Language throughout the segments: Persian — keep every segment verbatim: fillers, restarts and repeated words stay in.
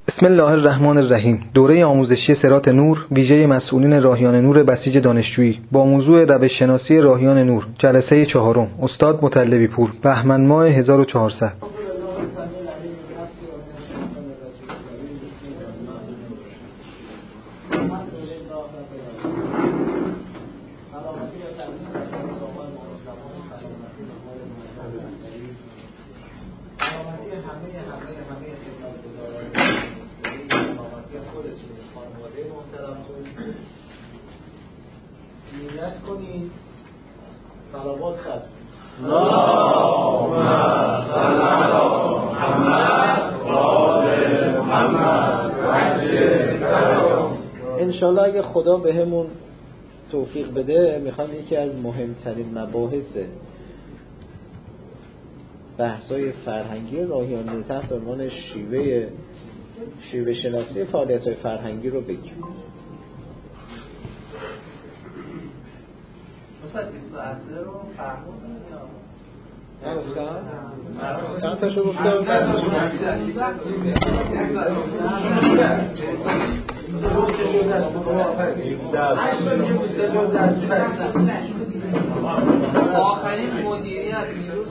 بسم الله الرحمن الرحیم. دوره آموزشی صراط نور ویژه مسئولین راهیان نور بسیج دانشجویی با موضوع روش شناسی راهیان نور، جلسه چهارم، استاد مطلبی پور، بهمن ماه هزار و چهارصد. نیت کنید صلوات ختم اللهم صل علی محمد و آل محمد و عجل فرجهم. انشالله اگه خدا به همون توفیق بده میخوام یکی از مهمترین مباحث بحث‌های فرهنگی راهیان تحت عنوان شیوه شیوه شناسی فعالیت‌های فرهنگی رو بگیم. مثلا بیست و هفت رو فرمودن یا نه گفتم؟ چند تاشو گفتم؟ آخرین مدیریت نیروز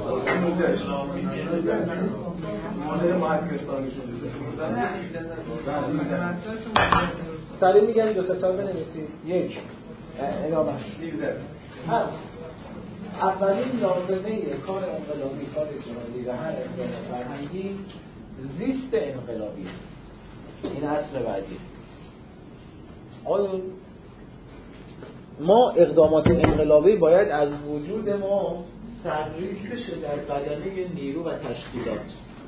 سریع میگن دو سه سال بنویسید. یک ادامه هست. اولین لازمه کار انقلابی، کار اجتماعی و هر انقلاب فرهنگی زیست انقلابی. این اصل بعدی. آیا ما اقدامات انقلابی باید از وجود ما سرریز بشه در بدنه نیرو و تشکیلات،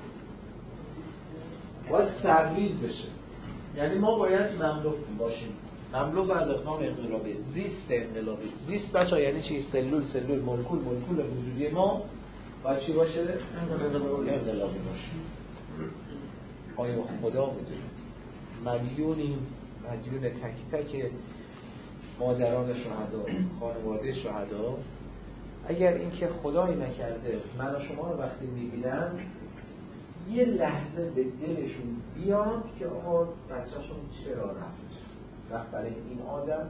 باید سرریز بشه. یعنی ما باید مملو باشیم، مملو بر اقدام انقلابی، زیست انقلابی. زیست بچه یعنی چی؟ سلول سلول مولکول مولکول وجودی ما باید چی باشه؟ انقلابی باشه. آیا خدا بوده ملیونیم، مدیون تک تک مادران شهدا، خانواده شهدا، اگر اینکه خدایی نکرده من و شما رو وقتی میبینن یه لحظه به دلشون بیاد که آقا بچه‌شون چرا رفت رفت برای این آدم،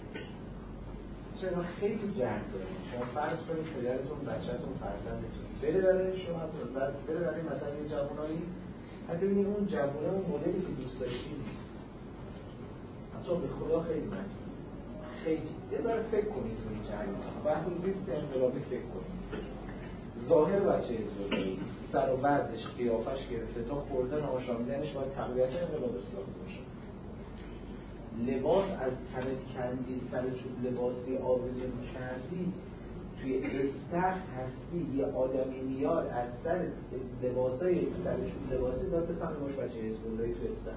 چرا خیلی جنگ داریم. شما فرض کنید پدرتون بچه‌تون فرزندتون بره برای شما بره برای مثلا یه جوانایی، اگه ببینید اون جوانه اون مدلی که دوست داشتی نیست، اصلا به خدا خیلی مجبور خیلی یه ذره فکر کنید روی این جریان. وقتی زیست انقلابی فکر کنید، ظاهر بچه ازدواجی سر و وضعش قیافش گرفته تا خوردن آشامیدنش باید تقویت انقلاب اسلامی باشه. لباس از تن کندی سر چوب لباسی آویزون کردی توی استخ هستی یه آدمی میاد از سر لباسای سر چوب لباسی داد بفهمی باش بچه ازدواجی تو استخ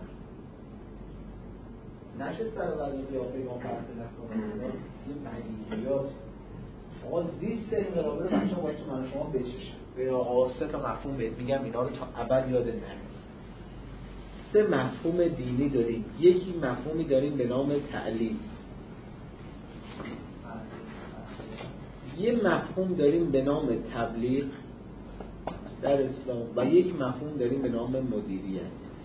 نشه سر و وضع قیافه ما فرق نکنه. این معنیات آقا زیست انقلابی رو بچه ها باید تو من شما بچشن. به آقا سه تا مفهوم بهت میگم، اینا رو تا ابد یاد نره. سه مفهوم دینی داریم. یکی مفهومی داریم به نام تعلیم، یه مفهوم داریم به نام تبلیغ در اسلام و یک مفهوم داریم به نام مدیریت.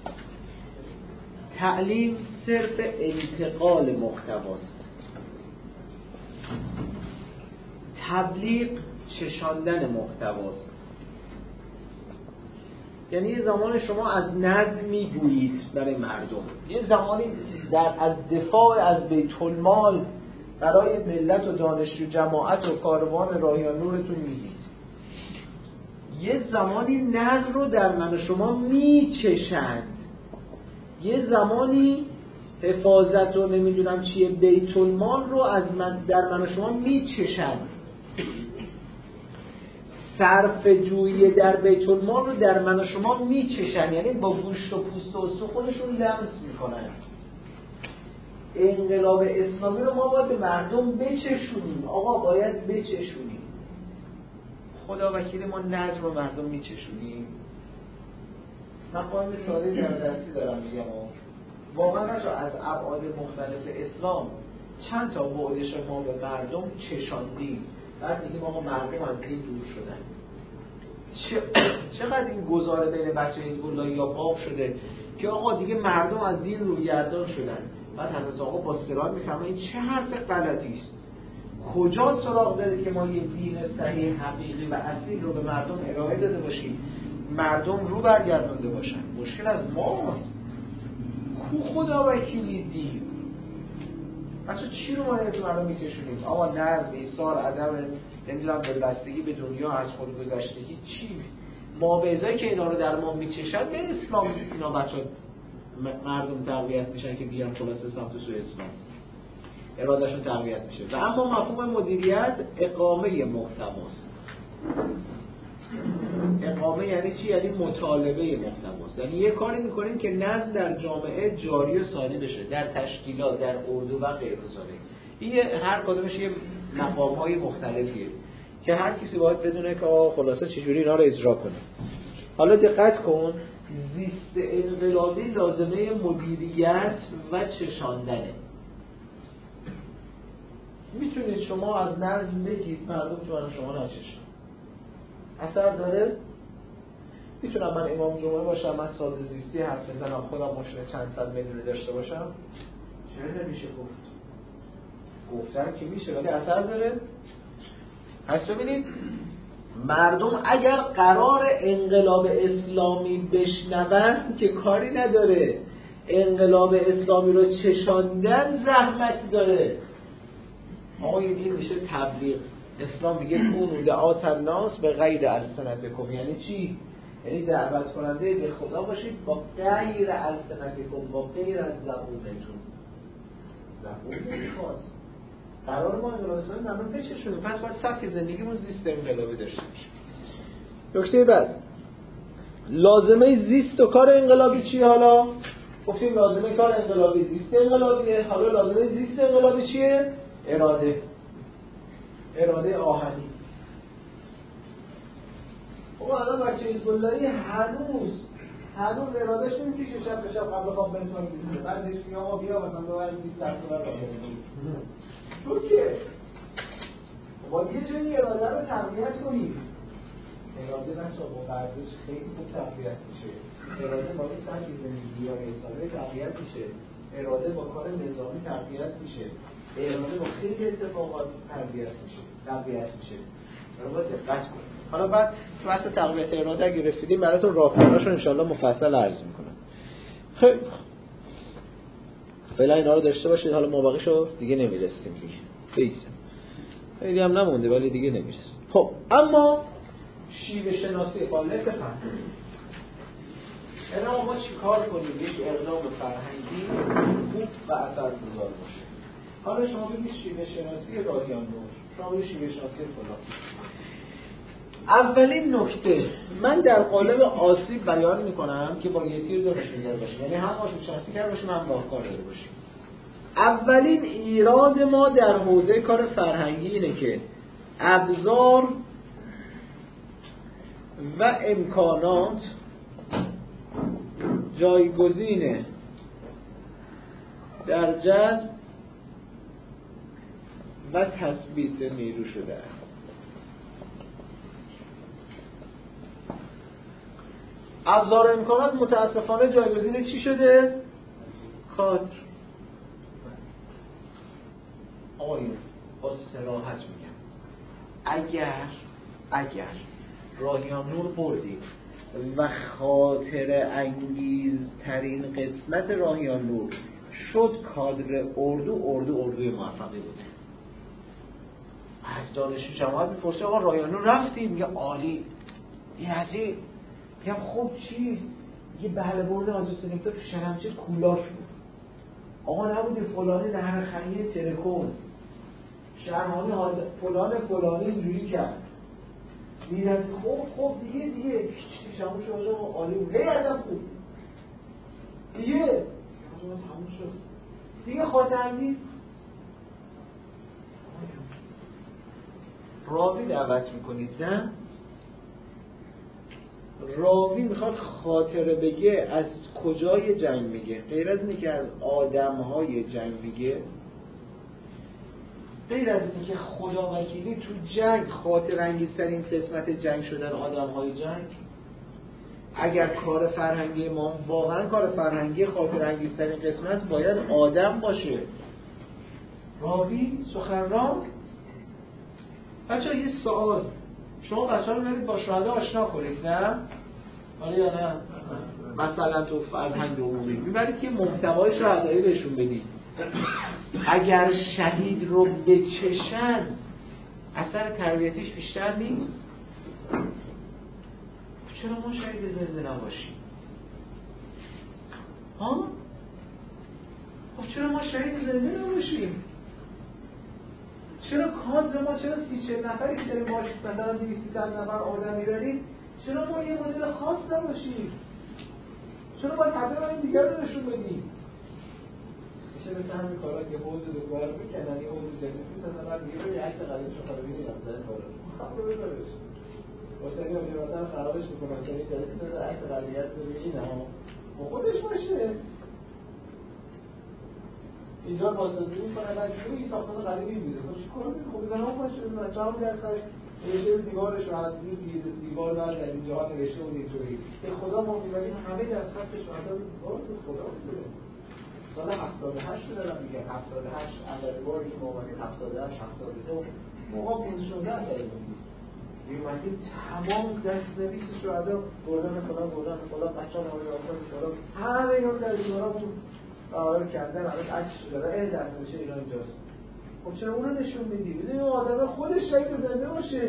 تعلیم صرف انتقال محتواست، تبلیغ چشاندن محتواست. یعنی یه زمان شما از نظم میگویید برای مردم، یه زمانی در از دفاع از بیت المال برای ملت و دانشجو جماعت و کاروان راهیان نورتون میگید. یه زمانی نظم رو در من و شما میچشند، یه زمانی حفاظت رو نمیدونم چیه بیت المال رو از من در من و شما میچشند، صرف جویی در بیت المال رو در من و شما میچشن، یعنی با گوشت و پوست و استخونشون لمس میکنن. انقلاب اسلامی رو ما باید به مردم بچشونیم. آقا باید بچشونیم. خدا وکیل ما نظم رو مردم میچشونیم. من قانون ساده در دستی دارم میگم واقعا نشو از ابعاد مختلف اسلام چند تا بعدش ما به مردم چشاندیم، بعد میگیم آقا مردم از این دور شدن. چقدر این گزاره بین بچه حزب الله یا باب شده که آقا دیگه مردم از دین رویگردان شدن. بعد حضرت آقا با صراط میفهمه این چه حرف غلطی است. کجا سراغ داره که ما یه دین صحیح حقیقی و اصیل رو به مردم ارائه داده باشیم، مردم رو برگردانده باشن؟ مشکل از ماست. کو خدا وکیلی دین؟ اصلا چی رو ما تو مردم میکشونیم؟ آقا نظم، ایثار، عدم نمیدونم دلبستگی به دنیا، از خودگذشتگی، چی؟ ما به ازای که اینا رو در ما میچشن به اسلام اینا بچه مردم تقویت میشن که بیان خلاص اسلام تو سوی اسلام ارادهشون تقویت میشه. و اما مفهوم مدیریت اقامه محتواست. اقامه یعنی چی؟ یعنی مطالبه محتواست. یعنی یه کاری میکنیم که نظم در جامعه جاری و ساری بشه، در تشکیلات، در اردو و غیر ذالک. این هر کدومش یه مقام‌های مختلفیه که هر کسی باید بدونه که خلاصه چجوری اینا رو اجرا کنه. حالا دقت کن، زیست انقلابی لازمه مدیریت و چشاندنه. میتونید شما از نظم بگید مردم تو من شما نچشن، اثر داره؟ میتونم من امام جمعه باشم، من ساده زیستی حرف بزنم، خودم ماشین چند صد میلیونی داشته باشم، چرا نمیشه گفت؟ گفتن که میشه، ولی اثر داره؟ پس ببینید مردم اگر قرار انقلاب اسلامی بشنون که کاری نداره، انقلاب اسلامی رو چشاندن زحمت داره. آقا این میشه تبلیغ. اسلام میگه کونوا دعاة الناس به غیر السنتکم. یعنی چی؟ یعنی دعوت کننده به خدا باشید با غیر السنتکم، با غیر از زبونتون. زبون نمیخواد. قرار ما انقلاب اسلامی مردم بچشونیم، پس باید سبک زندگیمون زیست انقلابی داشته باشیم. نکته بعد، لازمه زیست و کار انقلابی چیه؟ حالا گفتیم لازمه کار انقلابی زیست انقلابیه. حالا لازمه زیست انقلابی چیه؟ اراده. اراده آهنی. خب الان بچه حزب‌اللهی هنوز هنوز ارادهش نمی‌کشه شب به شب قبل خواب بنتون می‌زنه. بعدش میگه آقا بیا مثلا ببریم بیست درصد رو بگیریم. تو که باید یه جایی اراده رو تقویت کنیم. اراده بچه با ورزش خیلی خوب تقویت میشه. اراده با این سبک زندگی یا حسابه تقویت میشه. اراده با کار نظامی تقویت میشه. اراده با خیلی اتفاقات تقویت میشه. تقویت میشه. رو باید دقت کنیم. حالا بعد تو اصل تقویت اراده اگه رسیدیم براتون راهکارهاش رو انشالله مفصل عرض میکنم. خیلی فعلا اینا رو داشته باشید. حالا مابقیشو دیگه نمیرسیم دیگه. خیلی خیلی هم نمونده ولی دیگه نمیرسیم. خب اما شیوه شناسی قالب فهم. اینا ما چی کار کنیم یک اقدام فرهنگی خوب و اثرگذار باشه. حالا شما بگید شیوه شناسی راهیان نور، شما بگید شیوه شناسی فلان. اولین نکته من در قالب آسیب بیان میکنم که با یه تیر دارش میزار باشیم، یعنی هم آسیب شناسی کرده باشیم هم راهکار داره باشیم. اولین ایراد ما در حوزه کار فرهنگی اینه که ابزار و امکانات جایگزین در جذب و تثبیت نیرو شده است. ابزار و امکانات متاسفانه جایگزین چی شده؟ خاطر. آقایون با صراحت میگم اگر اگر راهیان نور بردید و خاطر انگیزترین قسمت راهیان نور شد کادر اردو، اردو اردوی موفقی بوده. از دانشجو جماعت میپرسه آقا راهیان نور رفتیم؟ میگه عالی. این عزیز میگم خب چی؟ یه بله برده آجو سنگتا تو شرمچه کولاش بود. آقا نبوده فلانی نهرخنی ترکون شرمانی حاضر فلان فلانی اینجوری کرد. میرد خب خب دیگه دیگه پیچ شمون شد آقا عالی بود. هی ازم خوب دیگه تموم شد دیگه خاطر انگیز. راوی دعوت میکنید نه؟ راوی میخواد خاطره بگه. از کجای جنگ میگه؟ غیر از اینه که از آدمهای جنگ میگه، غیر از اینه که خدا وکیلی تو جنگ خاطر انگیزترین قسمت جنگ شدن آدمهای جنگ، اگر کار فرهنگی ما واقعا کار فرهنگی خاطر انگیزترین قسمت باید آدم باشه، راوی، سخنران. بچه‌ها یه سوال، شما بچه‌ها رو برید با شهدا آشنا کنید، نه؟ آره یا نه؟ مثلا تو فرهنگ عمومی میبرید که محتوای شهدایی بهشون بدید. اگر شهید رو بچشن اثر تربیتیش بیشتر نیست؟ چرا ما شهید زنده نباشیم؟ ها؟ خب چرا ما شهید زنده نباشیم؟ چرا کاز ما، چرا سی چهل نفری که داریم باش مثلا دویست نفر آدم میبریم، چرا ما یه مدل خاص نباشیم؟ چرا باید حتی این دیگر رو نشون بدیم؟ میشه مثل همین کارا که حوض دوبار میکنن، یه حوض جدید میسازن، بعد میگه یه عکس قدیمشو خاله میگیرن زن کارا خب رو بذارش واسه این آجیراتر خرابش میکنن، چون این داره میسازه عکس قدیمیت رو بگه این ها خودش باشه. اینجا بازسازی میکنه، بعد این ساختمان قدیمی میبینه خب چیکار میکنه؟ خب بزن ها باشه بزن چهار درصد نوشته دیوارش رو از این دیوار بعد در اینجاها نوشته بود اینطوری به خدا ما میبریم همه در خط شهدا رو دیوار رو خدا میبره. سال هفتاد و هشت دارم میگم، هفتاد و هشت اولین باری که ما اومدیم هفتاد و هشت هفتاد و دو موقع پونزده شانزده داریم میومدیم تمام دستنویس شهدا بردن فلان بردن فلان بچه‌ها نمایان فلان همه اینا در دیوارامون آره کردن، الان عکس داره اه دستنویس ایران اینجاست. خب چرا اون رو نشون میدی؟ ببین آدم خودش شهید زنده باشه.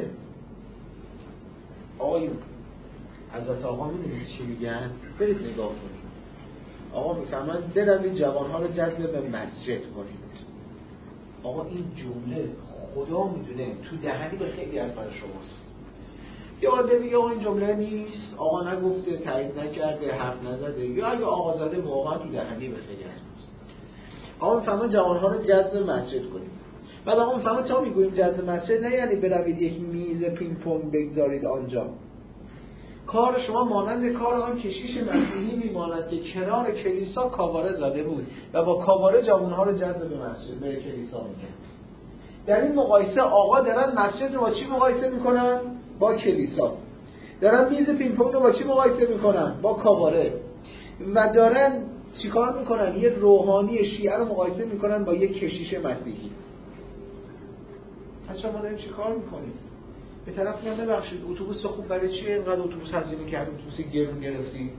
آقایون حضرت آقا میدونید چی میگن؟ برید نگاه کنید. آقا میفهمن بروید جوانها رو جذب به مسجد کنید. آقا این جمله خدا میدونه تو دهنی به خیلی از برای شماست. یا آده میگه آقا این جمله نیست، آقا نگفته، تایید نکرده، حرف نزده، یا اگه آقا زده واقعا تو دهنی به خیلی از ماست. آقا میفهمن جوانها رو جذب مسجد کنید. بعد آقا میفهمن تا میگویم جذب مسجد نه یعنی بروید یک میز پینگ پونگ بگذارید آنجا. کار شما مانند کار آن کشیش مسیحی میماند که کنار کلیسا کاواره زده بود و با کاواره جوانها رو جذب به مسجد به کلیسا میکنه. در این مقایسه آقا دارن مسجد رو با چی مقایسه میکنن؟ با کلیسا. دارن میز پینگ پونگ رو با چی مقایسه میکنن؟ با کاواره. و دارن چیکار میکنن؟ یه روحانی شیعه رو مقایسه میکنن با یه کشیش مسیحی. اصلا ما داریم چیکار میکنیم؟ به طرف میگم ببخشید اتوبوس خوب برای چیه اینقدر اتوبوس هزینه کردی، اتوبوس گرون گرفتی؟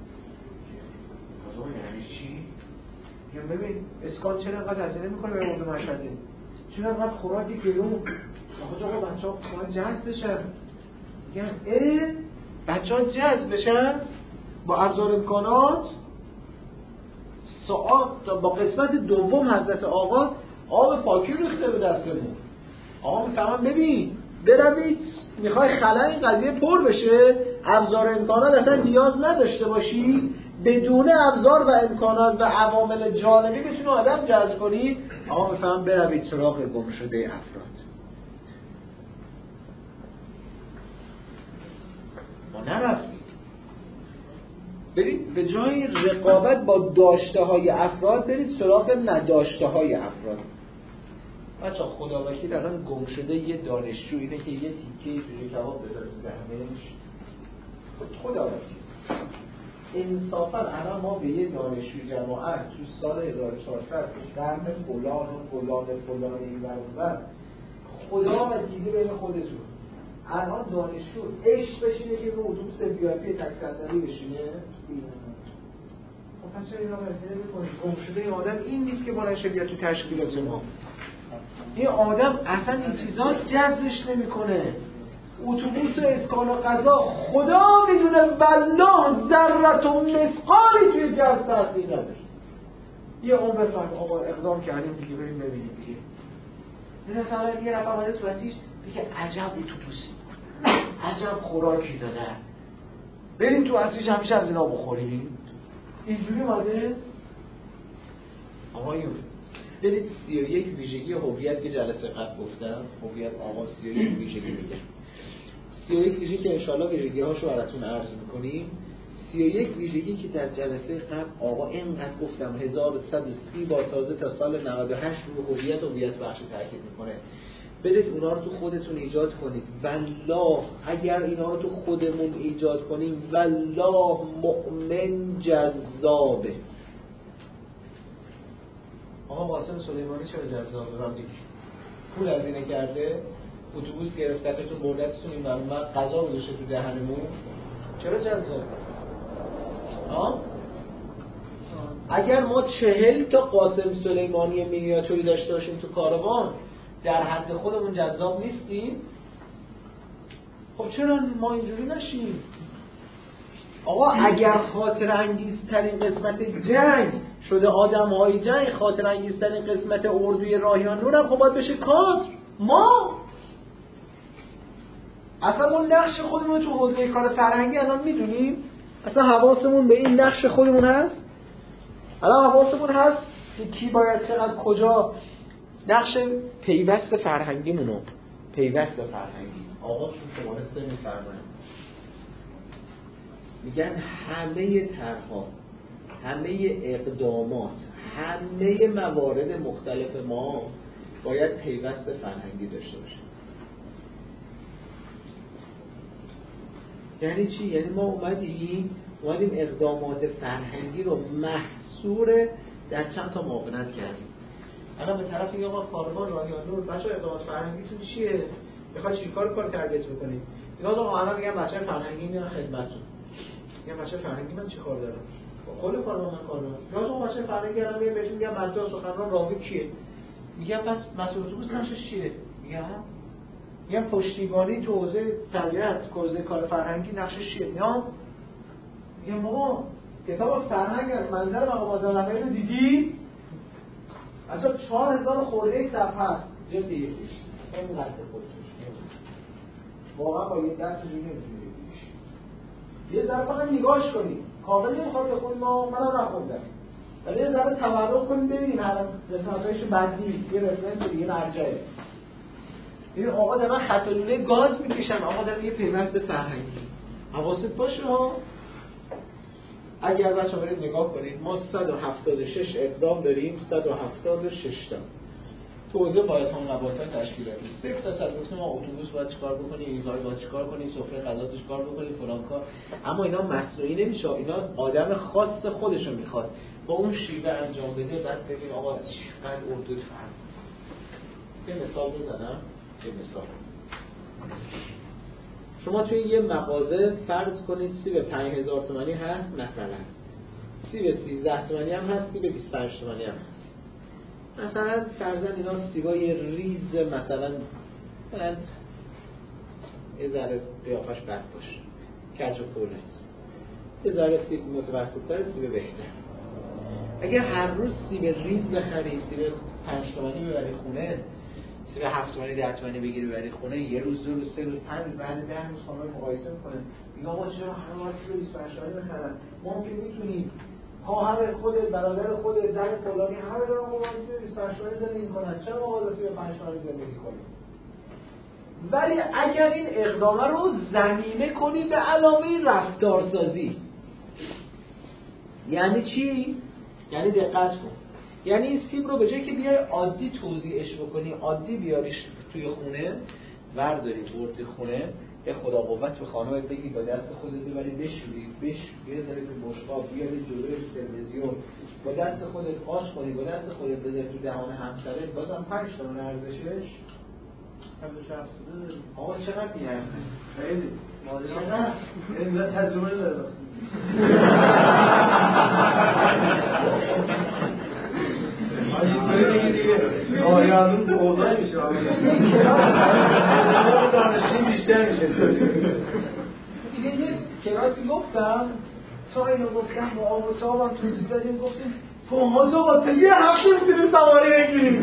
آقا یعنی چی؟ میگم ببین اسکان چرا اینقدر هزینه میکنه برای اردو مشهدی؟ چرا اینقدر خوراکی گرون؟ آقا آقا بچه‌ها باید جذب بشن. میگم اه بچه‌ها جذب بشن با ابزار امکانات. ساعت با قسمت دوم حضرت آقا آب پاکی ریخته به دستمون. آقا میفهمم ببین بروید میخوای خلا این قضیه پر بشه، ابزار امکانات اصلا نیاز نداشته باشی، بدون ابزار و امکانات و عوامل جانبی بتونی آدم جذب کنی. آقا میفهمم بروید سراغ گم شده افراد. ما نرفتیم. برید به جای رقابت با داشته های افراد برید سراغ نداشته های افراد. بچه خدا وکیل الان گم شده یه دانشجو اینه که یه تیکه توی کباب بذاره تو دهنش. خدا وکیل انصافا الان ما به یه دانشجو جماعت تو سال هزار و چهارصد تو قرن فلان و فلان و فلان این برابر خدا وکیلی بین خودتون الان دانشجو عشق بشینه که رو اتوبوس وی آی پی تک صندلی بشینه. خب پس اینا مسئله می‌کنید گم شده این آدم این نیست که بلند شه بیاد تو تشکیلات ما. این آدم اصلا این چیزا جذبش نمیکنه. اتوبوس اسکان و قضا خدا میدونه والله ذره و مثقالی توی جذب تاثیر نداره. یه عمر فرق آقا اقدام کردیم دیگه بریم ببینیم دیگه. این مثلا یه نفر اومده صورتیش میگه عجب اتوبوسی عجب خوراکی داده، بریم تو اصلیش همیشه از اینا بخوریم. اینجوری اومده آقایون برید سی و یک ویژگی هویت که جلسه قبل گفتم، هویت آقا سی و یک ویژگی میگه. سی و یک ویژگی که انشاءالله ویژگی هاشو براتون عرض میکنیم. سی و یک ویژگی که در جلسه قبل آقا اینقدر گفتم هزار و صد و سی بار تازه تا سال نود و هشت رو هویت هویت بخش تاکید میکنه. برید اونا رو تو خودتون ایجاد کنید. والله اگر اینا رو تو خودمون ایجاد کنیم والله مؤمن جذابه. آقا قاسم سلیمانی چرا جذابه؟ راضی پول هزینه کرده، اتوبوس گرفتتتون بردتتون این برون من غذا گذاشته تو دهنمون، چرا جذابه؟ ها؟ اگر ما چهل تا قاسم سلیمانی مینیاتوری داشته باشیم تو کاروان در حد خودمون جذاب نیستیم؟ خب چرا ما اینجوری نشیم؟ آقا اگر خاطر انگیزترین قسمت جنگ شده آدم های جنگ، خاطر انگیزترین قسمت اردوی راهیان نور هم خب باید بشه کادر. ما اصلا ما نقش خودمون تو حوزه کار فرهنگی الان میدونیم؟ اصلا حواسمون به این نقش خودمون هست؟ الان حواسمون هست که کی باید چقدر کجا نقش پیوست فرهنگیمونو پیوست فرهنگی آقا چون شماره سه میفرمایند میگن همه طرح‌ها، همه اقدامات، همه موارد مختلف ما باید پیوست فرهنگی داشته باشه. یعنی چی؟ یعنی ما اومدیم اومدیم اقدامات فرهنگی رو محصور در چند تا معاونت کردیم. الان به طرف این آقا کاروان راهیان نور بچه‌ها اقدامات فرهنگیتون چیه؟ میخواید چیکار کار تربیت بکنید؟ اینا آقا الان میگن بچه‌های فرهنگی میان خدمتتون. میگن بچه‌های فرهنگی من چی کار دارم؟ کل کارو من کار دارم. یا آقا بچه‌های فرهنگی الان میگن بهتون میگن بچه‌ها سخنران راوی کیه؟ میگن پس مسئول اتوبوس نقشش چیه؟ میگن میگن پشتیبانی تو حوزه تربیت، حوزه کار فرهنگی نقشش چیه؟ میگن میگن ما کتاب فرهنگ از منظر مقامات علمایی رو دیدی؟ اصلا چهار هزار خورده صفحه است جلد یکیش اینقدر خودش واقعا با یه دست دیگه نمیتونی بگیریش. یه ذره فقط نگاهش کنید، کامل نمیخواد بخونیم، ما منم نخوندم، ولی یه ذره تورق کنید ببینیم هر قسمتایش بدی یه رفرنس یه مرجعه. این آقا دارن خط لوله گاز میکشن، آقا دارن یه پیوست فرهنگی. حواست باشه ها. اگر بچه‌ها برید نگاه کنید ما صد و هفتاد و شش اقدام داریم، صد و هفتاد و شش تا توزیع پایه‌های نباتات تشکیلاتی. سه تا صد گفتم ما اتوبوس باید چیکار بکنی، ایزای باید چیکار کنی، سفره غذا چیکار بکنی، فلان کار. اما اینا مصنوعی نمیشه، اینا آدم خاص خودشو میخواد با اون شیوه انجام بده. بعد ببین آقا چقدر اردو فرق. یه مثال بزنم، یه مثال. شما توی یه مغازه فرض کنید سیب پنج هزار تومانی هست، مثلا سیب سیزده تومانی هم هست، سیب بیست و پنج تومانی هم هست. مثلا فرضاً اینا سیبای ریز مثلا مثلا یه ذره قیافش بد باشه، کج و کول نیست، یه ذره سیب متوسط‌تر، سیب بهتر. اگر هر روز سیب ریز بخری، سیب پنج تومانی ببری خونه، سیب هفت تومانی ده تومانی بگیری ببری خونه، یه روز دو روز سه روز پنج بعد ده روز خانم مقایسه می‌کنه، میگه آقا چرا همه وقت سیب بیست و پنج تومانی بخرن؟ ما که میتونیم خواهر خودت، برادر خودت، زن فلانی همه دارن مقایسه بیست و پنج تومانی زندگی می‌کنن، چرا مقایسه سیب پنج تومانی زندگی کنیم؟ ولی اگر این اقدام رو ضمیمه کنیم به علاوه رفتارسازی، یعنی چی؟ یعنی دقت کن، یعنی این سیب رو به جای که بیای عادی توزیعش بکنی، عادی بیاریش توی خونه، برداری بردی خونه، یه خدا قوت به خانمت بگی با دست خودت ببری بشوری، بش بذاری تو بشقاب، بیاری جلوی تلویزیون، با دست خودت آش کنی، با دست خودت بذاری تو دهان همسرت، بازم پنج تومن ارزشش. آقا چقدر میارزه؟ خیلی چقدر؟ این تجربه داره. آیادون تو اوضاع میشه دانشی بیشتر میشه. دیگه یه کلاسی گفتم تا اینو گفتم با آب و تاب هم توضیح دادیم، گفتیم فهماز آقا تا یه هفته میتونیم سواره بگیریم.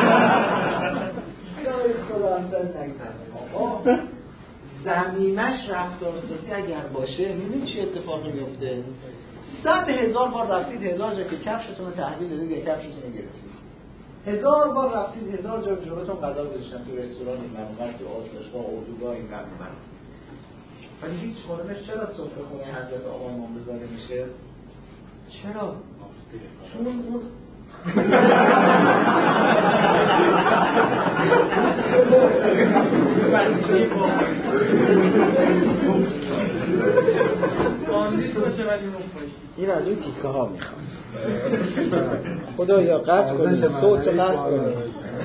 خدا همسر نگذارم آقا زمینش رفتارسازی اگر باشه میبینید چه اتفاقی میفته. صد هزار بار رفتید هزار جا که کفشتون رو تحویل دادید یا کفشتون رو گرفتید، هزار بار رفتید هزار جا جلوتون غذا گذاشتن تو رستوران این برنامه، تو آسایشگاه اردوگاه این برنامه، ولی هیچ خورمش چرا سفره خونه حضرت آقا امام بزاره میشه؟ چرا؟ چون اون این از اون تیکه ها میخوام خدا یا قطع کنید صوت رو قطع کنید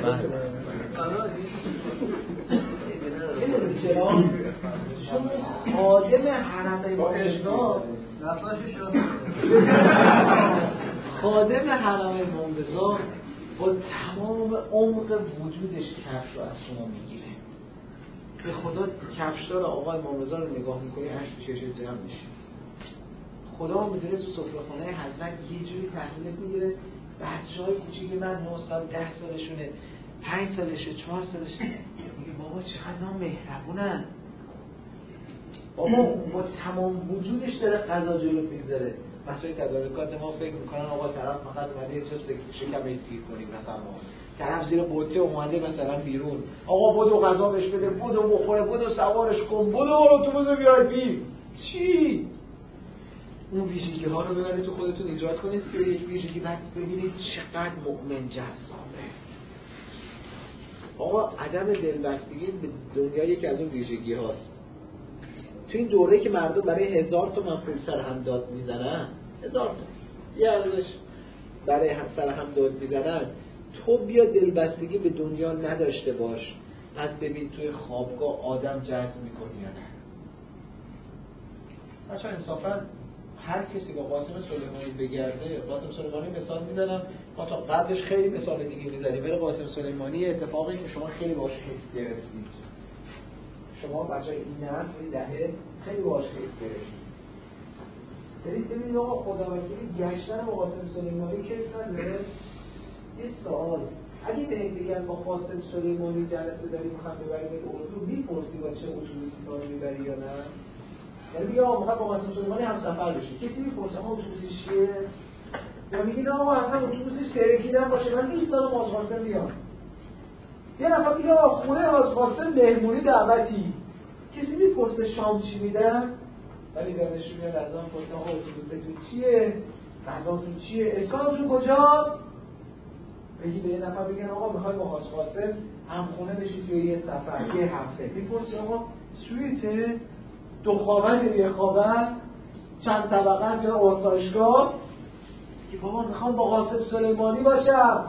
چرا؟ چون خادم حرم امام خادم حرم امام رضا با تمام عمق وجودش کفش رو از شما میگیره. به خدا کفشدار آقای امام رضا رو نگاه میکنی اشک چشت جمع میشه. خدا میدونه تو سفره‌خانه حضرت یه جوری تحویلت میگیره بچه‌های کوچیک من نه سال ده سالشونه پنج سالشه چهار سالشه میگه بابا چقدر اینا مهربونن، بابا با تمام وجودش داره غذا جلوت میذاره. مسئله تدارکات ما فکر میکنن آقا طرف فقط اومده چه شکم سیر کنیم مثلا طرف زیر بوته اومده مثلا بیرون آقا بدو غذا بهش بده بدو بخوره بدو سوارش کن بدو برو تو بزو بیای بی چی؟ اون ویژگی ها رو ببرید تو خودتون ایجاد کنید سی و یک ویژگی بعد ببینید چقدر مؤمن جذابه. آقا عدم دلبستگی به دنیا یکی از اون ویژگی هاست. تو این دوره که مردم برای هزار تومن پول سر هم داد میزنن هزار تومن یه ارزش برای سر هم داد میزنن تو بیا دلبستگی به دنیا نداشته باش بعد ببین توی خوابگاه آدم جذب میکنی یا نه. بچه انصافا هر کسی با قاسم سلیمانی بگرده قاسم سلیمانی مثال میزنم ما تا قبلش خیلی مثال دیگه میزنیم ولی قاسم سلیمانی اتفاقی که شما خیلی باش حس گرفتید شما بچه این نرم این دهه خیلی باش حس گرفتید برید ببینید آقا خداوکیلی گشتن با قاسم سلیمانی کس نداره. یه سوال اگه بهت بگن با قاسم سلیمانی جلسه داری میخوام ببریم به اردو میپرسی با چه اتوبوسی کار میبری یا نه؟ یعنی بگه آقا میخوام با قاسم سلیمانی هم سفر بشی کسی میپرسه آقا اتوبوسش چیه؟ یا میگین آقا اصلا اتوبوسش ترکیدن باشه من دوست دارم حاج قاسم بیام. یه نفر میگه آقا خونه حاج قاسم مهمونی دعوتی کسی میپرسه شام چی میدن؟ ولی دانشجو میاد از آن پرسه آقا اتوبوستون چیه؟ غذاتون چیه؟ اسکانتون کجاست؟ بگی به یه نفر بگن آقا میخوای با حاج قاسم هم خونه بشی توی یه سفر یه هفته میپرسی آقا سویته؟ دو خوابه یه خوابه چند طبقه است یا آسایشگاه که بابا میخوام با قاسم سلیمانی باشم.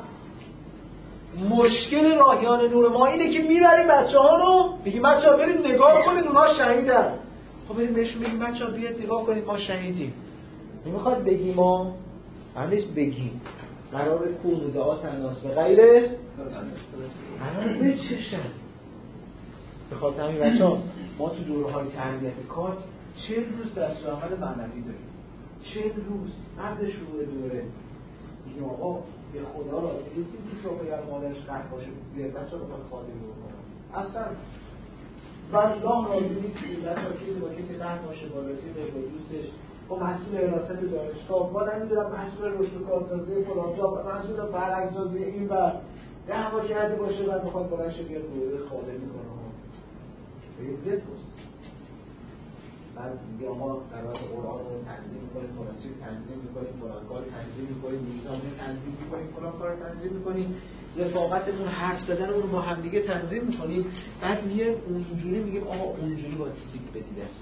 مشکل راهیان نور ما اینه که میبریم بچه ها رو بگیم بچه ها برید نگاه کنید اونا شهیدن. خب بریم بهشون بگیم بچه ها بیاد نگاه کنید ما شهیدیم. نمیخواد بگیم ما همیش بگیم قرار کونوده ها تناس به غیره قرار بچشن. به خاطر همین بچه ها ما تو دوره های تربیت کار چهل روز دستور عمل معنوی داریم. چهل روز قبل شروع دوره میگیم آقا به خدا راضی نیستیم که تو بگر مادرش قهر باشه بیاد بچه رو بخواد خادمی بکنم اصلا والله راضی نیستیم بچه ها کسی با کسی قهر باشه با رفیقش با دوستش با مسئول حراست دانشگاه با نمیدونم مسئول رشد و کارسازی فلانجا مسئول فرهنگسازی این و دعوا کرده باشه بعد بخواد بلند شه بیاد دوره خادمی کنه بگید بپرس بعد میگه آقا قرارات قرآن رو تنظیم میکنیم فرانسی رو تنظیم میکنیم فلان کار تنظیم میکنیم میزان رو تنظیم میکنیم فلان کار رو تنظیم میکنیم رفاقتمون حرف زدنمون رو با هم دیگه تنظیم میکنیم بعد میگه اونجوری میگیم آقا اونجوری باید سیب بدی دست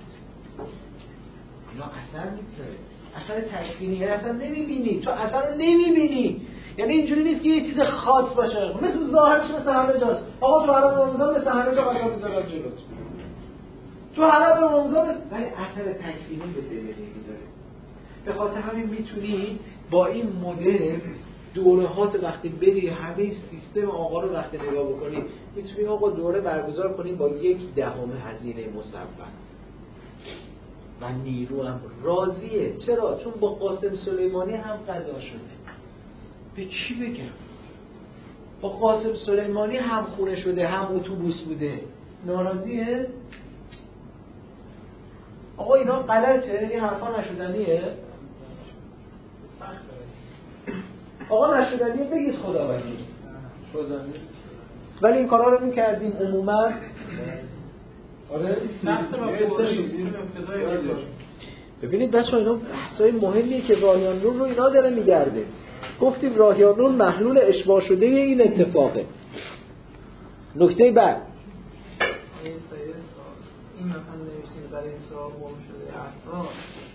اینا اثر میگذاره اثر تکوینی یعنی اصلا نمیبینی تو اثر رو نمیبینی یعنی اینجوری نیست که یه چیز خاص باشه مثل ظاهرش مثل همه جاست آقا تو حرم رمضان مثل همه جا قشنگ میذارن جلوت تو حرم رمضان ولی اثر تکوینی به دلگیری داره. به خاطر همین میتونی با این مدل دورهات وقتی بری همه سیستم آقا رو وقتی نگاه بکنی میتونی آقا دوره برگزار کنی با یک دهم هزینه مصور و نیرو هم راضیه. چرا؟ چون با قاسم سلیمانی هم قضا شده. به کی بگم؟ با قاسم سلیمانی هم خونه شده هم اتوبوس بوده. ناراضیه؟ آقا اینا غلطه؟ این حرفا نشدنیه؟ آقا نشدنیه بگید خدا وکیل شدنیه ولی این کارا رو میکردیم عموما آره؟ ببینید بچه ها اینا بحثای مهمیه که راهیان نور رو اینا داره میگرده. گفتیم راهیان نور محلول اشباع شده این اتفاقه. نکته بعد این مثلا نوشتیم برای حساب گم شده افراد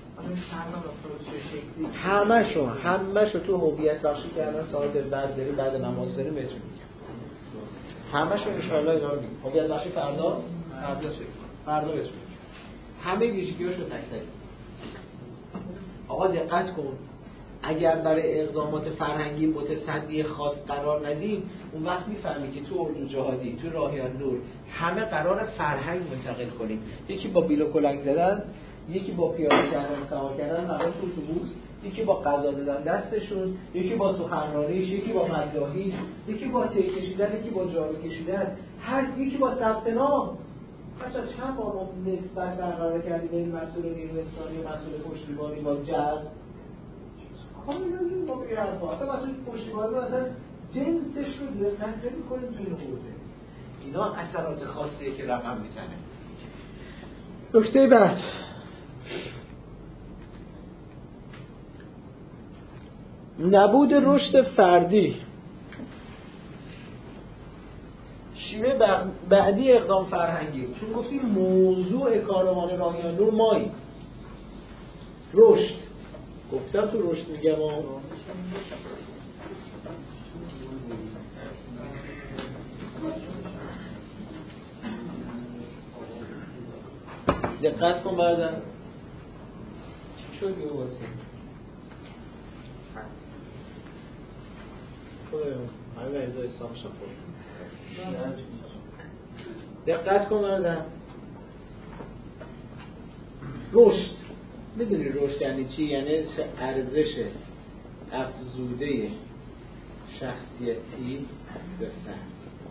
همه شو همه شو تو هویت بخشی کردن ساعت بعد داری بعد نماز داری متر میگم همه شو انشاءالله اینا رو میگم هویت بخشی فردا فردا شد فردا بهش میگم همه ویژگی‌هاشو تک تک. آقا دقت کن اگر برای اقدامات فرهنگی متصدی خاص قرار ندیم اون وقت میفهمی که تو اردو جهادی تو راهیان نور همه قرار فرهنگ منتقل کنیم. یکی با بیل و کلنگ زدن، یکی با پیاده کردن سوار کردن مقام تو اتوبوس، یکی با قضا دادن دستشون، یکی با سخنرانیش، یکی با مداحیش، یکی با تی کشیدن، یکی با جارو کشیدن، هر یکی با ثبت نام. مثلا چند بار ما نسبت برقرار کردیم بین مسئول نیروی انسانی و مسئول پشتیبانی با جذب. آقا میگیم ما بگیر حرفا اصلا مسئول پشتیبانی مثلا جنسش رو دقت نمی‌کنیم تو این حوزه. اینا اثرات خاصیه که رقم میزنه. نکته بعد نبود رشد فردی. شیوه بعدی اقدام فرهنگی چون گفتیم موضوع کاروان راهیان نور مایی رشد گفتم تو رشد میگم آن دقت کن بعدن چی شد یه واسه همه ازای سام شفر دقت کن بعدن رشد. میدونی رشد یعنی چی؟ یعنی چه ارزش افزوده شخصیتی به فرد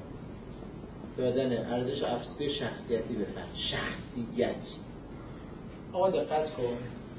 دادن ارزش افزوده شخصیتی به فرد شخصیت. آقا دقت کن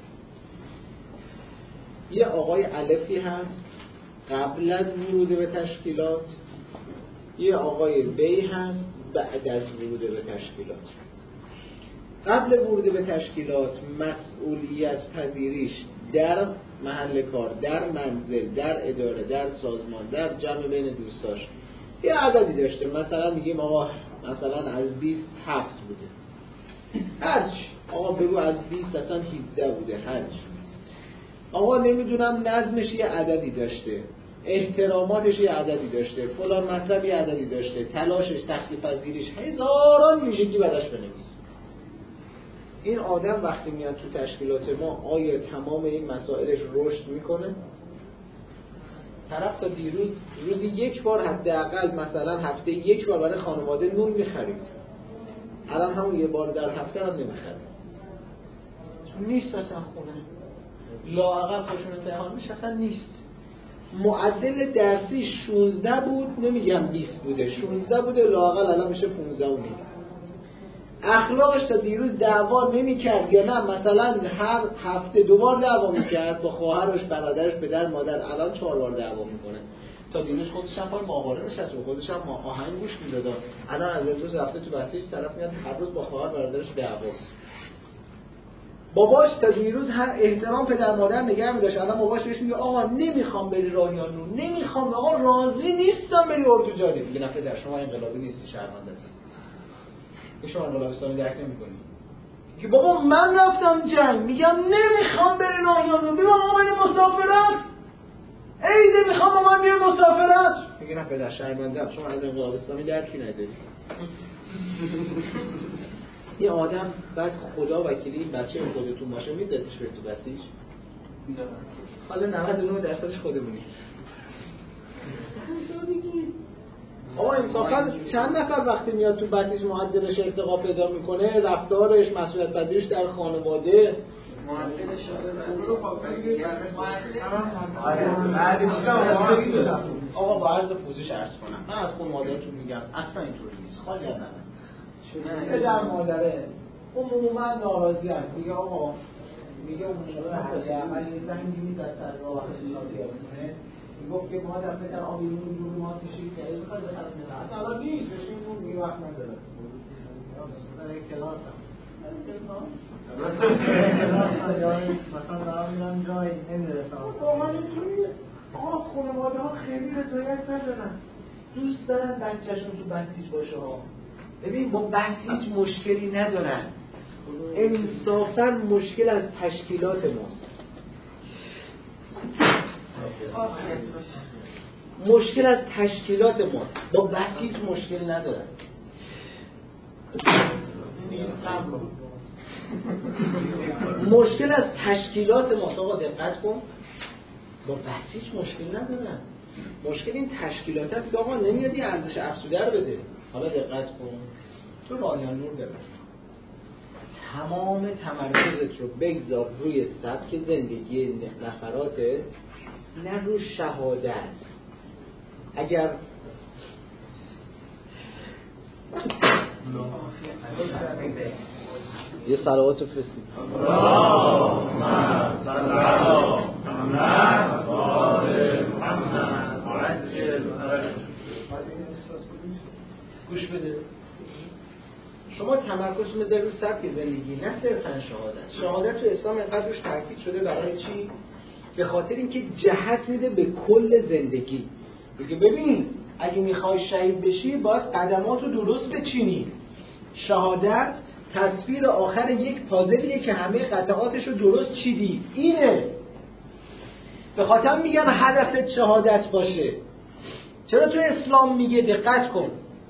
یه آقای الفی هست قبل از ورود به تشکیلات، یه آقای بی هست بعد از ورود به تشکیلات. قبل ورود به تشکیلات مسئولیت پذیریش در محل کار، در منزل، در اداره، در سازمان، در جمع بین دوستاش یه عددی داشته. مثلا میگیم آقا مثلا از بیست هفت بوده، هرچی آقا بگو از بیست اصلا هفده بوده، هرچی آقا نمیدونم نظمش یه عددی داشته، احتراماتش یه عددی داشته، فلان مطلب یه عددی داشته، تلاشش، تخلیه پذیریش، هزاران ویژگی بعدش بنویس. این آدم وقتی میاد تو تشکیلات ما آیا تمام این مسائلش رشد میکنه؟ طرف تا دیروز روزی یک بار حداقل مثلا هفته یک بار برای خانواده نون میخرید، الان همون یه بار در هفته هم نمیخرید، نیست اصلا خونه، لااقل خوشون امتحانش اصلا نیست. معدل درسی شانزده بود، نمیگم بیست بوده، شانزده بوده، لااقل الان میشه پانزده و نیم. اخلاقش تا دیروز دعوا نمی‌کرد یا نه مثلا هر هفته دو بار دعوا می‌کرد با خواهرش، برادرش، پدر، مادر، الان چهار بار دعوا می‌کنه. تا دیروز خودش هم پای ماهواره نشست و خودش هم آهنگ گوش می‌داد. الان از روز رفته تو بسیج طرف میاد هر روز با خواهر برادرش دعواست. باباش تا دیروز هر احترام پدر مادر نگه می‌داشت، الان باباش بهش میگه آقا نمی‌خوام بری راهیان نور، نمی‌خوام، آقا راضی نیستم بری اردو جادی. میگه نه پدر شما انقلابی نیستی، شرمنده‌ای. شما انقلابستانی درک نمی‌کنی. که بابا من رفتم جنگ، میگم نمیخوام بری راهیان نور، بیا ما بریم مسافرت. عید میخوام با من بیای مسافرت. میگه نه پدر شرمنده‌ام، شما از انقلابستانی درکی نداری. یه آدم بعد خدا وکیلی این بچه خودتون باشه میذاتش بره تو بسیج؟ حالا نود و نه درصدش خودمونی. آقا انصافا چند نفر وقتی میاد تو بسیج معدلش ارتقا پیدا میکنه، رفتارش، مسئولیت پذیریش در خانواده، معدلش آقا با عرض پوزش عرض کنم من از خون مادرتون میگم اصلا اینطوری نیست، خالی از نمه پدر مادره عموما ناراضی هست، میگه آقا میگه عموما حداقل یه زنگی میزد سر راه وقت حسابی کنه، میگفت که مادر پدر آبی نون جوری ما تشریف کرده بخواد بخواد نه اصلا الان نیست، بشین نون میگه وقت نداره سر کلاس هم مثلا دارم میرم جایی نمیرسم واقعا اینطوریه. آقا خانواده ها خیلی رضایت ندارن، دوست دارن بچه‌شون تو بسیج باشه ها. ببین با بسیج مشکلی ندارن، انصافاً مشکل از تشکیلات ماست. مشکل از تشکیلات ماست، با بسیج مشکل ندارن. مشکل از تشکیلات ماست. آقا دقت کن، با بسیج مشکل ندارن. مشکل این تشکیلات هست که آقا نمیاد یه ارزش افزوده رو بده. حالا دقت کن، تو راهیان نور ببر، تمام تمرکزت رو بگذار روی سبک زندگی نفراته، نه رو شهادت. اگر یه صلوات فرستی گوش بده. شما تمرکز میذاری رو سبک زندگی، نه صرفا شهادت. شهادت تو اسلام اینقدر روش تاکید شده برای چی؟ به خاطر اینکه جهت میده به کل زندگی. میگه ببین اگه میخوای شهید بشی باید قدماتو درست بچینی. شهادت تصویر آخر یک پازلیه که همه قطعاتش رو درست چیدی. اینه. به خاطر میگن هدفت شهادت باشه. چرا تو اسلام میگه دقت کن؟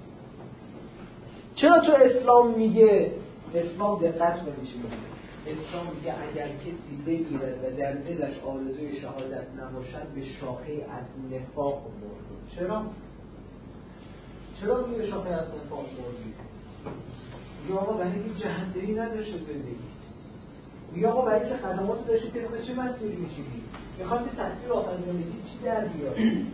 چرا تو اسلام میگه اسلام دقت کنی چی میگه؟ اسلام میگه اگر کسی بگیرد و در دلش آرزوی شهادت نباشد به شاخه از نفاق مرد. چرا؟ چرا میگه شاخه از نفاق مردی؟ میگه آقا برای اینکه جهت‌دهی نداشته زندگی. میگه آقا برای اینکه قدمات داشتی طبق چه مسیری میشیدی؟ میخواستی تصویر آخر زندگی چی در بیاری؟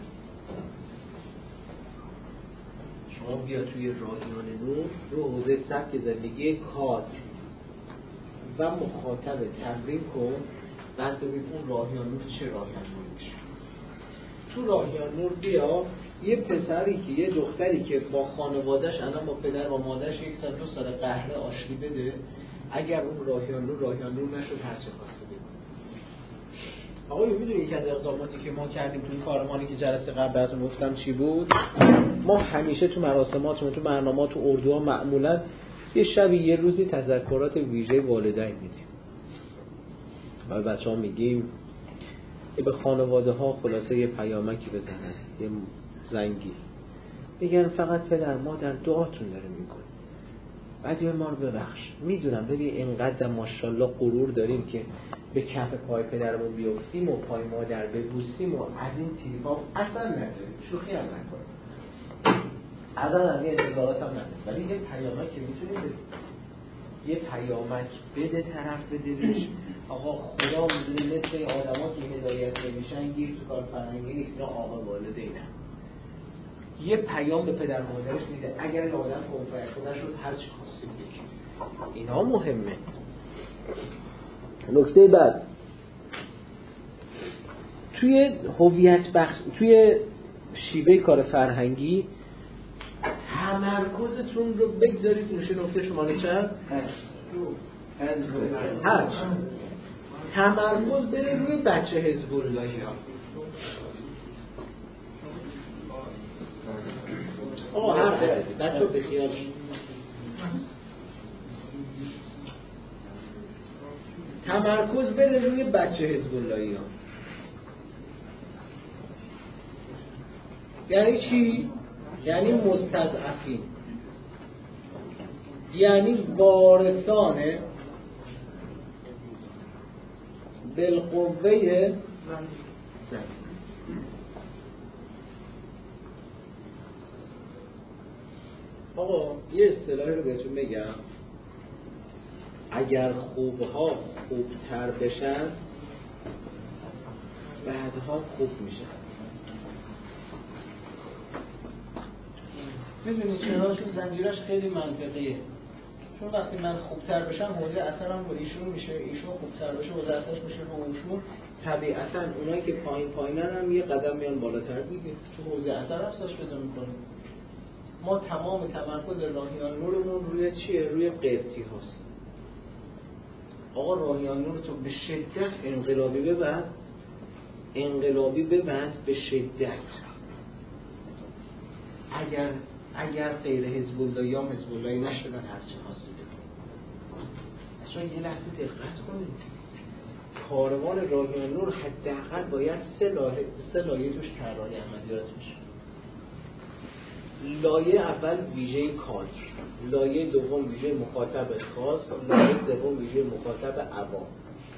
شما بیا توی راهیان نور رو حوزه سبک زندگی کادر و مخاطب تمرین کن، بعد ببین اون راهیان نور چه راهیان نور میشه. تو راهیان نور بیا یه پسری که یه دختری که با خانواده‌اش الان با پدر و مادرش یک سال دو سال قهره آشتی بده، اگر اون راهیان نور راهیان نور نشد هر چه خواسته بده. آقا میدونی یکی از اقداماتی که ما کردیم توی کارمانی که جلسه قبل براتون گفتم چی بود؟ ما همیشه تو مراسماتمون تو برنامه‌ها تو اردوها معمولا یه شبی یه روزی تذکرات ویژه والدین میدیم. ما بچه‌ها میگیم به خانواده ها خلاصه یه پیامکی بزنن، یه زنگی میگن فقط پدر مادر دعاتون داره میکنه، بعدی ما رو ببخش. میدونم ببین اینقدر ماشاءالله غرور داریم که به کف پای پدرمون بیافتیم و پای مادر ببوسیم و از این تیپا اصلا نداریم، شوخی هم نکنیم، اصلا از این انتظارات هم نداریم، ولی یه پیامک که میتونیم بدیم، یه پیامک بده طرف بده بهش آقا خدا میدونه مثل این آدم ها که هدایت نمیشن گیر تو کار فرهنگی اینا آقا والدینم. یه پیام به پدر مادرش میده اگر این آدم کنفرت نشد هر چی خواستیم بگیم. اینا مهمه. نکته بعد توی هویت بخش توی شیوه کار فرهنگی تمرکزتون رو بگذارید میشه نکته شماره چند؟ هشت. تمرکز بره روی بچه حزب اللهی ها. آقا حرف بزنید بچه ها بخیال تمرکز بره روی بچه حزب اللهی ها. یعنی چی؟ یعنی مستضعفین، یعنی وارثان بالقوه زن. آقا یه اصطلاحی رو بهتون بگم، اگر خوبها خوبتر بشن بعدها خوب میشن. میدونی چرا؟ چون زنجیرش خیلی منطقیه. چون وقتی من خوبتر بشم حوزه اثرم با ایشون میشه، ایشون خوبتر بشه حوزه اثرش میشه رو ایشون. طبیعتا اونایی که پایین پایینن هم یه قدم میان بالاتر دیگه، چون حوزه اثر افزایش پیدا میکنه. ما تمام تمرکز راهیان نورمون روی چیه؟ روی قرتی هاست. آقا راهیان نور تو به شدت انقلابی ببند، انقلابی ببند به شدت. اگر اگر غیر حزب الله یا حزب الله نشدن هر چی خواستید اصلا یه لحظه دقت کنید. کاروان راهیان نور حداقل باید سه لایه سه لایه توش طراحی عملیات میشه. لایه اول ویژه کادر، لایه دوم ویژه مخاطب خاص، لایه سوم ویژه مخاطب عوام.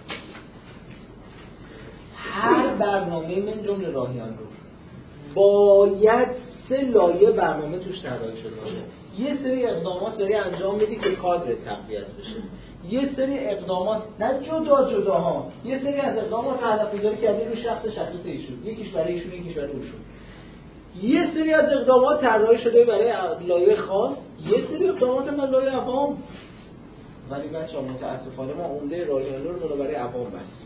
هر برنامه من جمله راهیان نور باید سه لایه برنامه توش طراحی شده باشه. یه سری اقدامات داری انجام میدی که کادر تقویت بشه، یه سری اقدامات نه جدا جدا ها، یه سری از اقدامات هدف گذاری کردی روی شخص شخصیت ایشون، یکیش برای ایشون یکیش برای اونشون. یه سری از اقدامات طراحی شده برای لایه خاص، یه سری اقدامات برای لایه عوام. ولی بچه‌ها متاسفانه ما عمده راهیان نور رو برای عوام بس.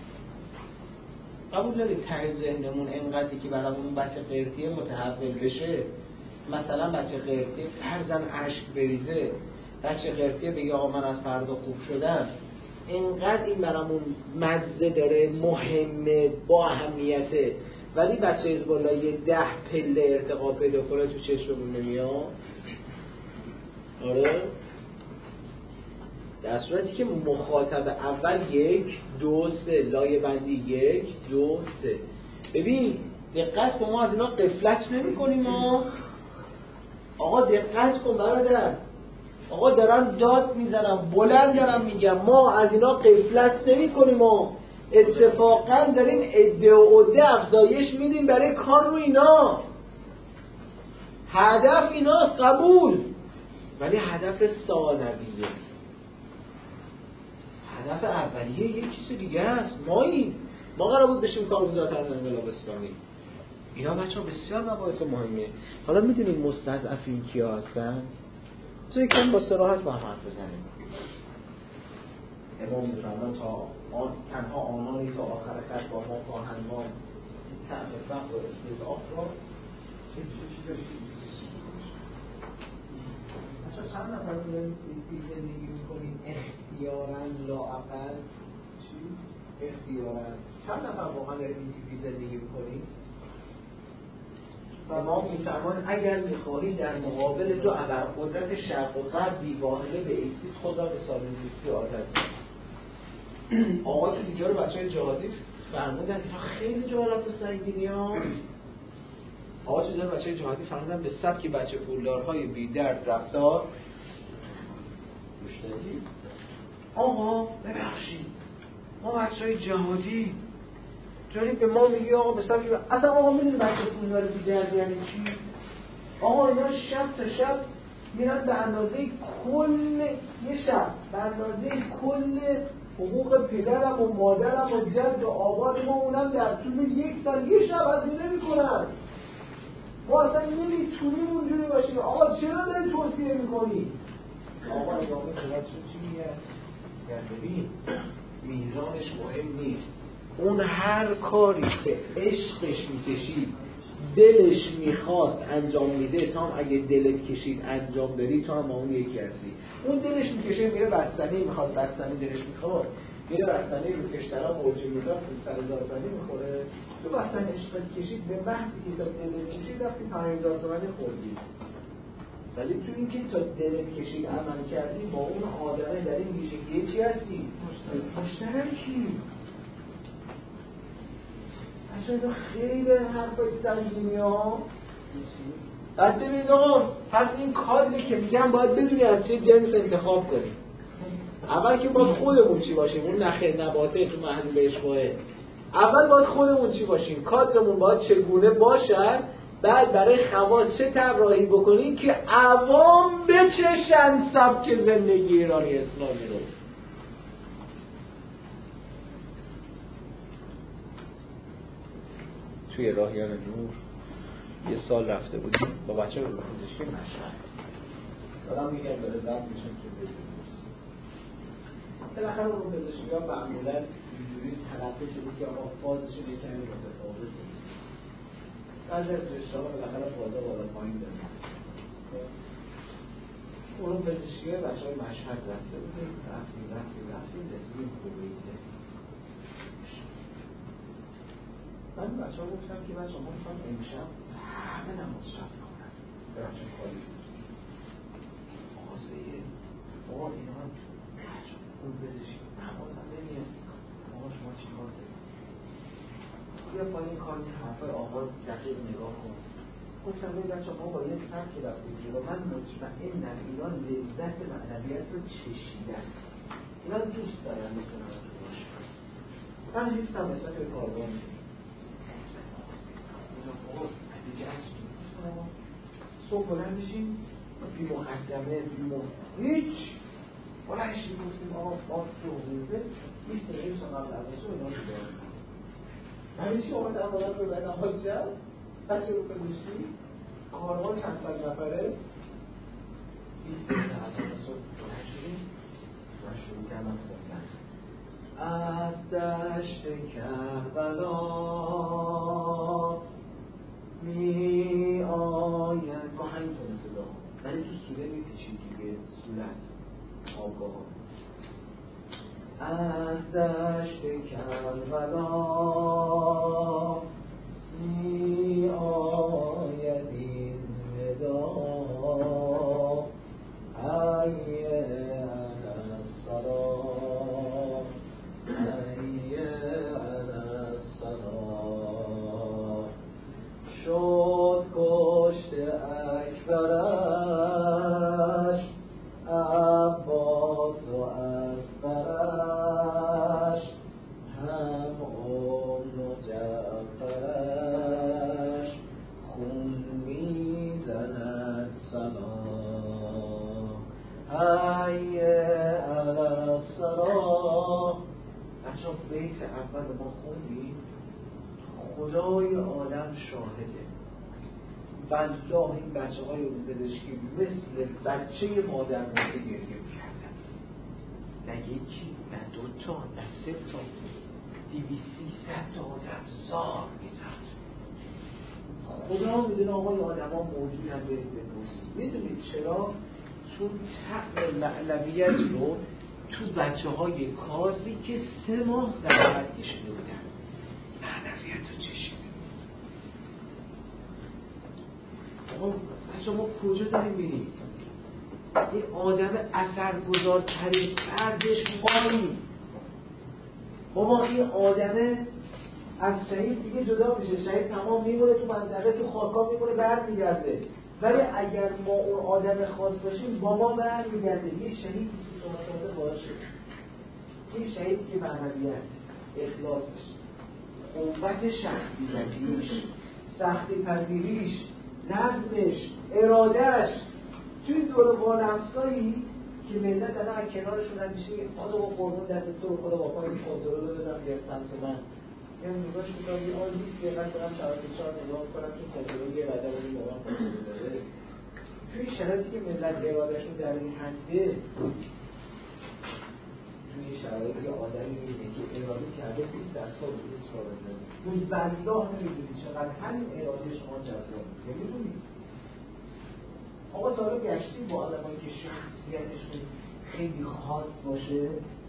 قبول دارید ته ذهنمون اینقدری که برامون بچه قرطی متحول بشه، مثلا بچه قرطی فرزن اشک بریزه، بچه قرطی بگه آقا من از فردا خوب شدم، اینقدر این برامون مزه داره، مهمه، با اهمیته، ولی بچه حزب الله یه ده پله ارتقا پیدا کنه تو چشممون نمیاد. آره در صورتی که مخاطب اول یک دو سه لایه بندی یک دو سه. ببین دقت کن، ما از اینا غفلت نمی کنیم. ما آقا دقت کن برادر، آقا دارم داد میزنم بلند دارم میگم، ما از اینا غفلت نمی کنیم. ما اتفاقا داریم عده و عده افزایش میدیم برای کار رو اینا. هدف ایناست قبول، ولی هدف ثانویه، هدف اولیه یه چیز دیگه است. مایی ما قرار بود بشیم کارگزار از انقلاب اسلامی. اینا بچه‌ها بسیار مباحث مهمه. حالا میدونیم مستضعفین کیا هستن؟ بذار یکم با صراحت با هم حرف بزنیم. امام میفرمان تا آن تنها آنانی تا آخر خط با ما خواهند ما طعم فقر و استضعاف را چه چی داشتیم؟ بچه‌ها چند نفر داریم زندگی میکنیم اختیاراً لااقل چی؟ اختیاراً چند نفر واقعا داریم این زندگی میکنیم؟ و ما میفرمان اگر میخواهید در مقابل دو ابرقدرت شرق و غرب دیوانه بایستید خود را به سالمزیستی عادت کنید. آقا تو دیگه رو بچه های جهادی فرمودن اینا خیلی جوالات سنگینی ها. آقا تو دیگه بچه های جهادی فرمودن به سبک بچه پولدارهای بیدرد رفتار مشتری. آقا ببخشید ما بچه های جهادی داریم به ما میگی آقا به سبک اصلا آقا میدونی بچه پولدار بیدرد یعنی چی؟ آقا اینا شب تا شب میرن به اندازه کل یه شب به اندازه کل حقوق پدرم و مادرم و جد و آباد ما اونم در طول یک سال یه شب هزینه میکنن. ما اصلا نمیتونیم اونجوری باشیم. آقا چرا داری توصیه میکنی؟ آقا نگاه میکنه چی میگه؟ ببین میزانش مهم نیست، اون هر کاری که عشقش میکشید دلش میخواست انجام میده، تا هم اگه دلت کشید انجام بدی تو هم اون یکی هستی. اون دلش میکشه میره بستنی میخواد، بستنی دلش میخواد میره بستنی رو کشترا موجه میداد سر زازنی میخوره. تو بستنی عشقت کشید به محضی که تا دلت کشید رفتی پنج هزار تومانی خوردی. ولی تو این که تا دلت کشید عمل کردی با اون آدمه در این ویژگی چی هستی؟ مشترکی. اصلا خیلی حرفای سنگینی ها. بعد ببینید آقا پس این کادری که میگم باید بدونی از چه جنس انتخاب کنیم. اول که باید خودمون چی باشیم، اون نخه نباته تو محلول اشباهه. اول باید خودمون چی باشیم، کادرمون باید چگونه باشد، بعد برای خواص چه طراحی بکنیم که عوام بچشن سبک زندگی ایرانی اسلامی رو. توی راهیان نور یه سال رفته بودیم با بچه رو پزشکی مشهد. دارم میگم داره زد میشن که بزنیم بالاخره رو پزشکی ها معمولا اینجوری تلقی شده که آقا فازشون یه کمی متفاوته. بعضی از رشته ها بالاخره فازا بالا پایین داره. اون پزشکی های بچه های مشهد رفته بودیم، رفتیم رفتیم رفتیم رسیدیم خوبیده. من بچه ها گفتم که بچه ها میخوام امشب همه نماز شب کنن. درخشان خالی آقاسه آقا اینا هم اون بزشی نماز هم نمیاد آقا شما چی کار دارید بیا پایین کار این حرفای آقا دقیق نگاه کن گفتم بید بچه ما با یه سبک رفتیم جلو من مطمئنم اینا لذت معنویت رو چشیدن اینا دوست دارن میتونن تو باشه من هیستم نسبت به کاربان اینا آقا نتیجه هست صبح بلند میشیم بی مقدمه بی مقدمه هیچ بلند شیم گفتیم آقا ما تو حوزه بیست دقیقه سا قبل از اصول اینا رو دارم همین چی آمد اولاد رو باید آمد جد بچه رو کنیشی کارمان چند صد نفره بیست دقیقه از اصول بلند شدیم من شروع کردم خوندن از دشت کربلا می آید با همین تونه صدا ولی تو سوره می پیچید دیگه سوره هست آگاه از دشت کربلا می آید این ندا حی علی الصلاة حی علی الصلاة شد کشت اکبرش عباس و اصغرش هم ام و جعفرش خون میزند سلام حی علی الصلاة. بچه ها بیت اول ما خوندیم خدای عالم شاهده والله این بچه های اون پزشکی مثل بچه مادر مرده گریه میکردن نه یکی نه دوتا نه سه تا دیویسی ست تا آدم زار میزد خدا میدونه آقای آدم ها موجود هم برید بپرسید میدونید چرا؟ چون طعم معنویت رو تو بچه های کارزی که سه ماه زحمت کشیده بودن معنویت رو چشیده بچه ما کجا داریم بینیم؟ این آدم اثرگذارترین فردش ماییم بابا این آدم از شهید دیگه جدا میشه شهید تمام میمونه تو منطقه تو خاکا میمونه برمیگرده ولی اگر ما اون آدم خاص باشیم با ما برمیگرده یه شهید که شما باشه یه شهید که معنویت اخلاصش قوت شخصیتیش سختی پذیریش نظمش ارادهش توی دور وانفسایی که ملت الان از کنارشون هم میشه حالا با قربون دست تو خدا با پای کنترل رو بدم بیاد سمت من یعنی نگاش میکنم یه آن بیست دقیقه دارم شرایط چهار نگاه کنم که کنترل یه رده رو این موقع کنترل داره توی شرایطی که ملت ارادهشون در این حده توی شرایطی که آدمی میبینه که اراده کرده بیست درصد رو بیست را بزنه اون والله نمیدونی چقدر همین اراده شما جذاب نمیدونی آقا تا حالا گشتی با آدمایی که شخصیتشون خیلی خاص باشه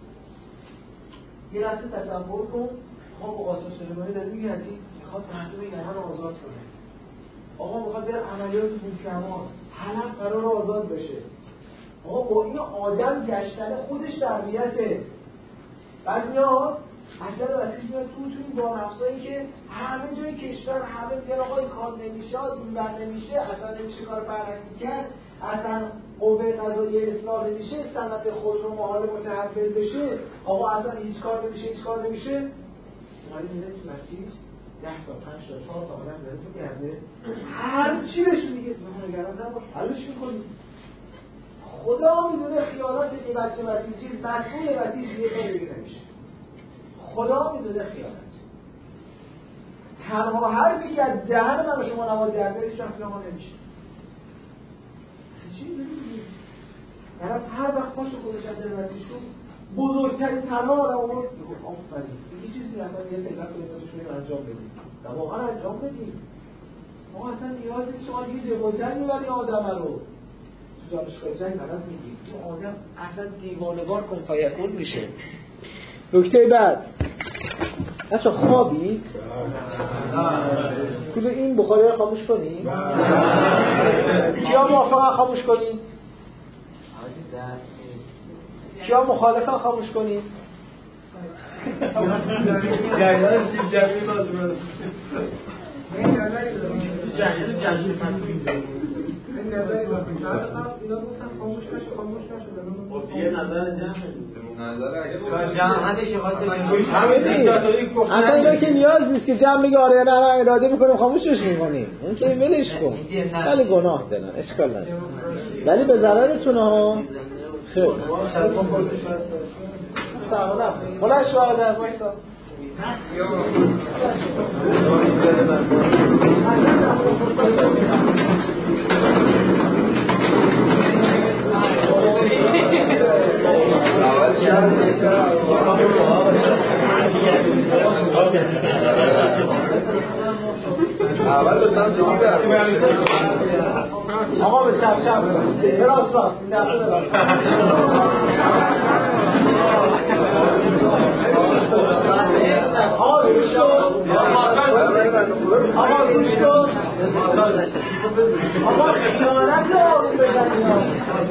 یه لحظه تصور کن ما با قاسم سلیمانی داریم میگردیم میخواد مردم یمن آزاد کنه آقا میخواد بره عملیات بوکمان حلب قرار آزاد بشه آقا با این آدم گشتن خودش تربیته بعد میاد اصلا وقتی میاد تو تو این بانفسایی که همه جای کشور همه میگن آقا این کار نمیشه این بر نمیشه اصلا نمیشه کار فرهنگی کرد اصلا قوه قضاییه اصلاح نمیشه صنعت خودرو محال متحول بشه آقا اصلا هیچ کار نمیشه هیچ کار نمیشه اومدی میده تو مسیح ده تا پنج تا چهار تا آدم داره تو گرده هر چی بهش میگه ما نگران نباش حلش میکنیم خدا میدونه خیالات این بچه وسیجی مسئول وسیجی یه کار دیگه نمیشه خدا میدونه خیالات تنها حرفی که از دهن من به شما نواز درده هیچ وقت ما نمیشه چی میدونی؟ طرف هر وقت پاش خودش از دل وسیج کن بزرگترین تنها آدم آمد آفرین یه چیزی اصلا یه پیغت رو بسازشون انجام بدیم و واقعا انجام بدیم ما اصلا نیاز نیست شما یه جبازن میبری آدم رو تو دانشگاه جنگ برات میگیم تو آدم اصلا دیوانوار کن فیکون میشه. نکته بعد بچه خوابید؟ کل این بخاری رو خاموش کنیم؟ کیا موافقن خاموش کنیم؟ کیا مخالفن خاموش کنیم؟ جریان سیب جمعی لازمه جریان جمعی این نظری رو پیشنهاد دادم اینا گفتن خاموش نشه خاموش نشه خب دیگه نظر جمع نظر اگه جمعیتش خاطر اصلا اینا که نیاز نیست که جمع بگه آره نه نه اراده میکنیم خاموشش میکنیم اون که ولش کن ولی گناه دارن اشکال نداره ولی به ضررتونه ها خیلی بلند شو آدم وایسا اول دادم آقا به چپ چپ راست راست آقا روش شو آقا روش شو آقا خیانت رو آروم بزنیم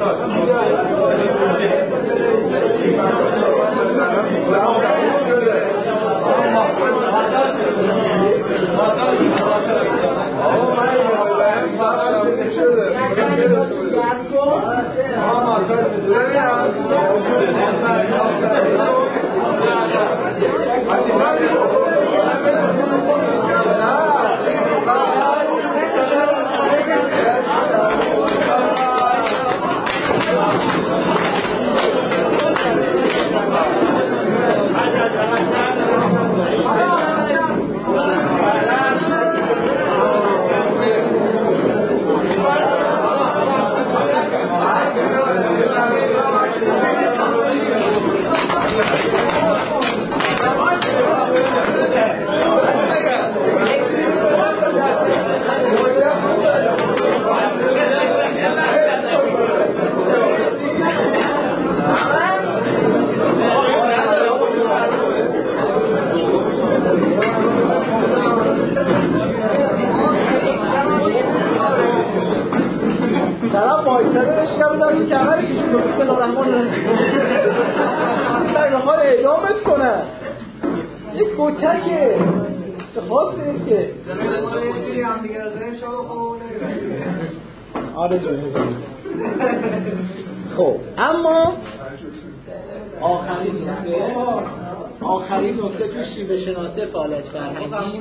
خب اما آخرین نکته آخرین نکته تو شیوه شناسی فعالیت فرهنگی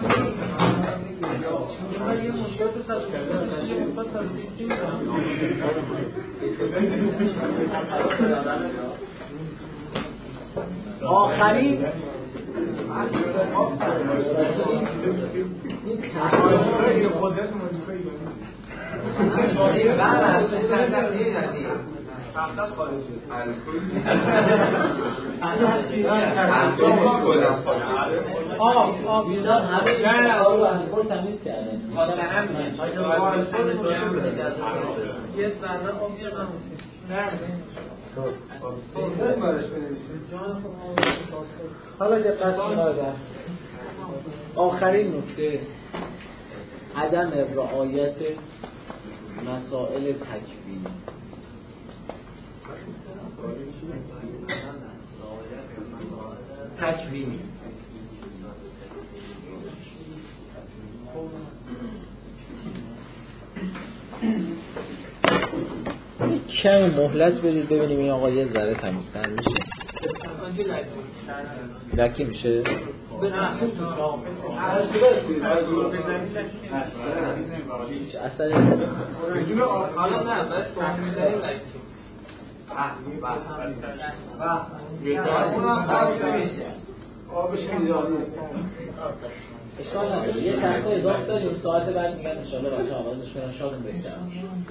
آخرین آب آب میزان همه نه آب رو از خود تمیز کرده خاطر همین یه ذره آب نه حالا دقت کنید آخرین نکته عدم رعایت مسائل تکوینی تکوینی کمی مهلت بدید ببینیم این آقا یه ذره تمیزتر میشه لکی میشه اصلا حالا نه بس اشکال نداره یه تخته اضافه داریم ساعت بعد میگن انشاءالله بچه آوازش کنن شادم بگذارم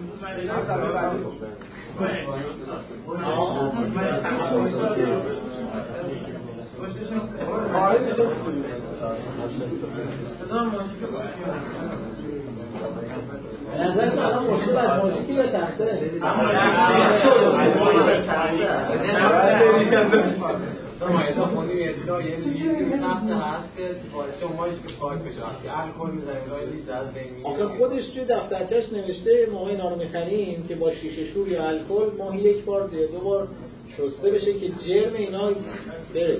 نظرت الان مشکل از موسیقی به تخته مایدا خونی اطلاع یه چیزی نفت هست که باعث اونهایش که پاک بشه وقتی الکل میزنیم رای لیست از بین میره. آخه خودش توی دفترچه‌اش نوشته ما اینا رو می‌خریم که با شیشه شور یا الکل ماهی یک بار دو بار شسته بشه که جرم اینا بره.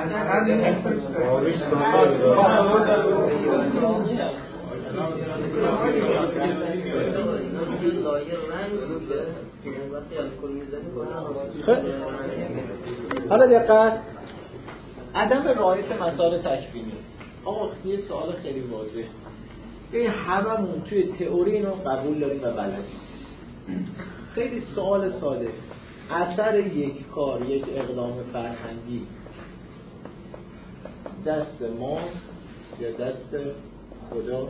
حالا دقت عدم رعایت مسائل تکوینی. آقا یه سوال خیلی واضحه. این هممون توی تئوری اینو قبول داریم و بلدیم. خیلی سوال ساده. اثر یک کار، یک اقدام فرهنگی دست ماست یا دست خدا؟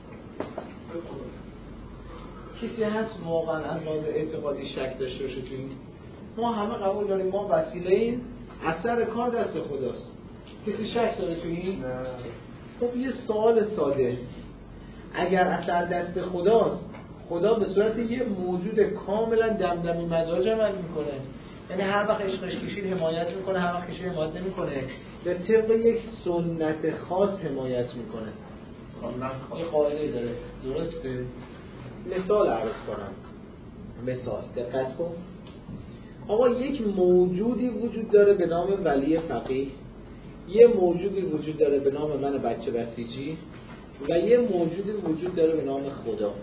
کسی هست واقعا از لحاظ اعتقادی شک داشته باشه توی این؟ ما همه قبول داریم ما وسیله این اثر کار دست خداست. کسی شک داره توی این؟ خب یه سوال ساده. اگر اثر دست خداست، خدا به صورت یه موجود کاملا دمدمی مزاج عمل میکنه، یعنی هر وقت عشقش کشید حمایت میکنه، هر وقت کشید حمایت نمیکنه، یا طبق یک سنت خاص حمایت میکنه. این قاعده داره، درسته؟ مثال عرض کنم. مثال دقت کن. آقا یک موجودی وجود داره به نام ولی فقیه، یه موجودی وجود داره به نام من بچه بسیجی و یه موجودی وجود داره به نام خدا.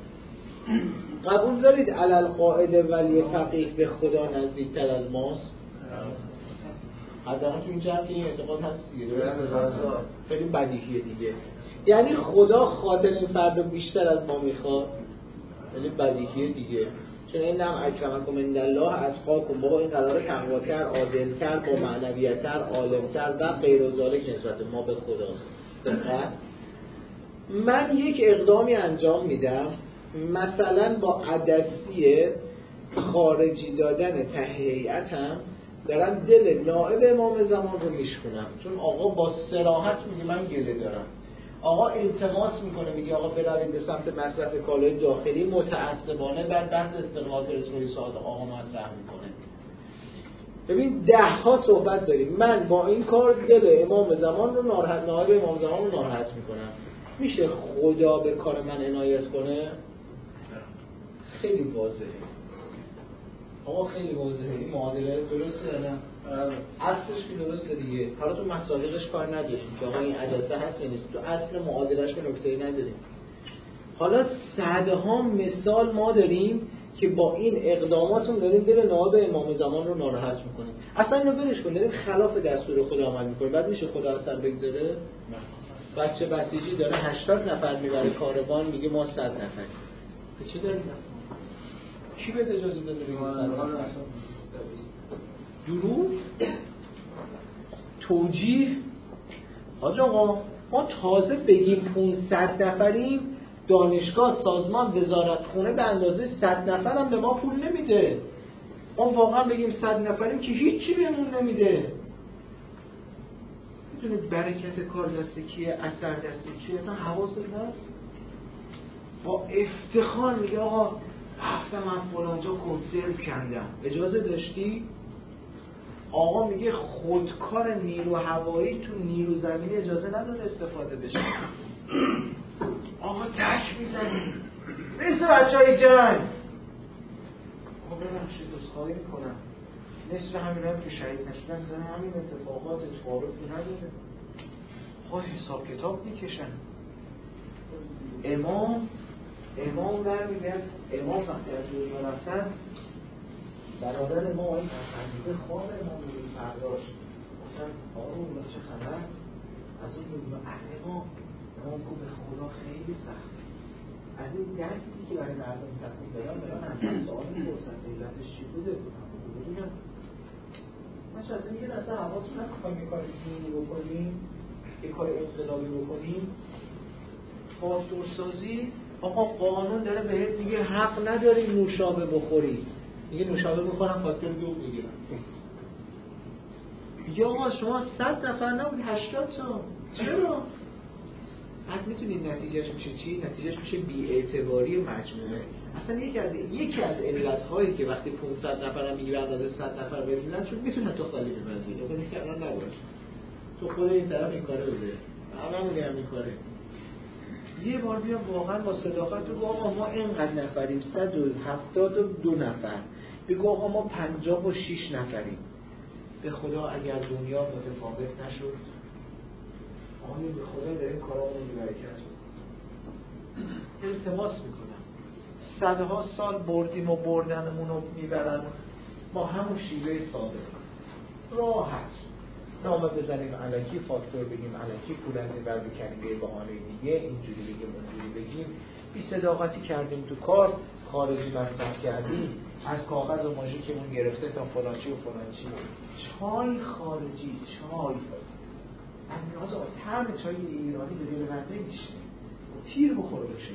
قبول دارید علل قاعده ولی فقیه به خدا نزدیکتر از ماست؟ حداقل تو این جمع که این اعتقاد هست دیگه، خیلی بدیهیه دیگه. یعنی خدا خاطر این فرد بیشتر از ما میخواد، یعنی بدیهیه دیگه. چون این نم اکرمکم عندالله اتقاکم، بابا این قراره تقواتر، عادلتر، با معنویتر، عالمتر و غیر و ذالک نسبت ما به خداست. دقیقا من یک اقدامی انجام میدم، مثلا با عدسی خارجی دادن ته هیئتم دارم دل نائب امام زمان رو میشکنم، چون آقا با صراحت میگه من گله دارم. آقا التماس میکنه، میگه آقا بروید به سمت مصرف کالای داخلی، متعصبانه بر بحث استقلال رسولی ساعت آقا مطرح میکنه. ببین ده ها صحبت داریم، من با این کار دل امام زمان رو ناراحت، نائب امام زمان رو ناراحت میکنم. میشه خدا به کار من عنایت کنه؟ خیلی واضحه. آقا خیلی واضحه. این معادله درسته نه؟ اصلش که درسته دیگه. حالا تو مسائلش کار نداشتیم که آقا این عدسه هست یا نیست. تو اصل معادلهش که نکته‌ای نداریم. حالا صدها مثال ما داریم که با این اقداماتون داریم دل نائب امام زمان رو ناراحت میکنیم. اصلا اینو برش کن، داریم خلاف دستور خدا عمل میکنیم. بعد میشه خدا اثر بگذاره؟ بچه بسیجی داره هشتاد نفر میبره کاروان، میگه ما صد نفر. به چه داریم؟ کی بهت اجازه داده بگیم صد نفر؟ دروغ؟ توجیه؟ حاج آقا ما تازه بگیم پانصد نفریم، دانشگاه، سازمان، وزارتخونه به اندازه صد نفر هم به ما پول نمیده. ما واقعا بگیم صد نفریم که هیچی بهمون نمیده. میدونید برکت کار دست کیه، اثر دست کیه؟ اصلا حواست هست؟ با افتخار میگه آقا هفته من فلانجا کنسرو کندم، اجازه داشتی؟ آقا میگه خودکار نیرو هوایی تو نیرو زمینی اجازه نداره استفاده بشه. آقا تک میزنی مثل بچه های جنگ. آقا ببخشید دوستخواهی میکنم، نصف همین هم که شهید نشدن زن همین اتفاقات تعارفی نداره. آقا حساب کتاب میکشن. امام امام برمیگرد، امام وقتی از دنیا رفتن برادر ما این پسندیده خواب امام رو برداشت، گفتن آقا اونا چه خبر؟ از اون دنیا اهل ما امام گفت به خدا خیلی سخته. از این درسی که برای مردم تقدیم دادم برای من سوال میپرسن علتش چی بوده؟ بودونم من چه اصلا میگه اصلا حواستون نکنم یه کار دینی بکنیم، یه کار انقلابی بکنیم، پاسدارسازی. آقا قانون داره بهت میگه حق نداری نوشابه بخوری، میگه نوشابه بخورم خاطر دوغ میگیرم. یا آقا شما صد نفر نبودی هشتاد تا، چرا؟ بعد میتونید نتیجهش میشه چی؟ نتیجهش میشه بی‌اعتباری مجموعه. اصلا یکی از یکی از علت‌هایی که وقتی پانصد نفرم میگیرن اندازه صد نفر بزنن چون میتونن تو خالی ببندید. اون که الان نباشه. تو خود این طرف این کارو بده. هممون هم این کاره. یه بار بیا واقعا با صداقت بگو آقا ما اینقدر نفریم، صد و هفتاد و دو نفر. بگو آقا ما پنجاه و شش نفریم. به خدا اگر دنیا متفاوت نشد، آمین به خدا در این کارامون برکت التماس میکنم. صدها سال بردیم و بردنمون رو میبرن با همون شیوه ساده راحت نامه بزنیم الکی، فاکتور بگیم الکی، پول از این بر بکنیم به بهانه دیگه، اینجوری بگیم اونجوری بگیم، بی صداقتی کردیم تو کار، خارجی مصرف کردیم، از کاغذ و ماژیکمون گرفته تا فلانچی و فلانچی. چای خارجی، چای از نیاز آن طعم چای ایرانی به دل من نمیشه، تیر بخوره بشه.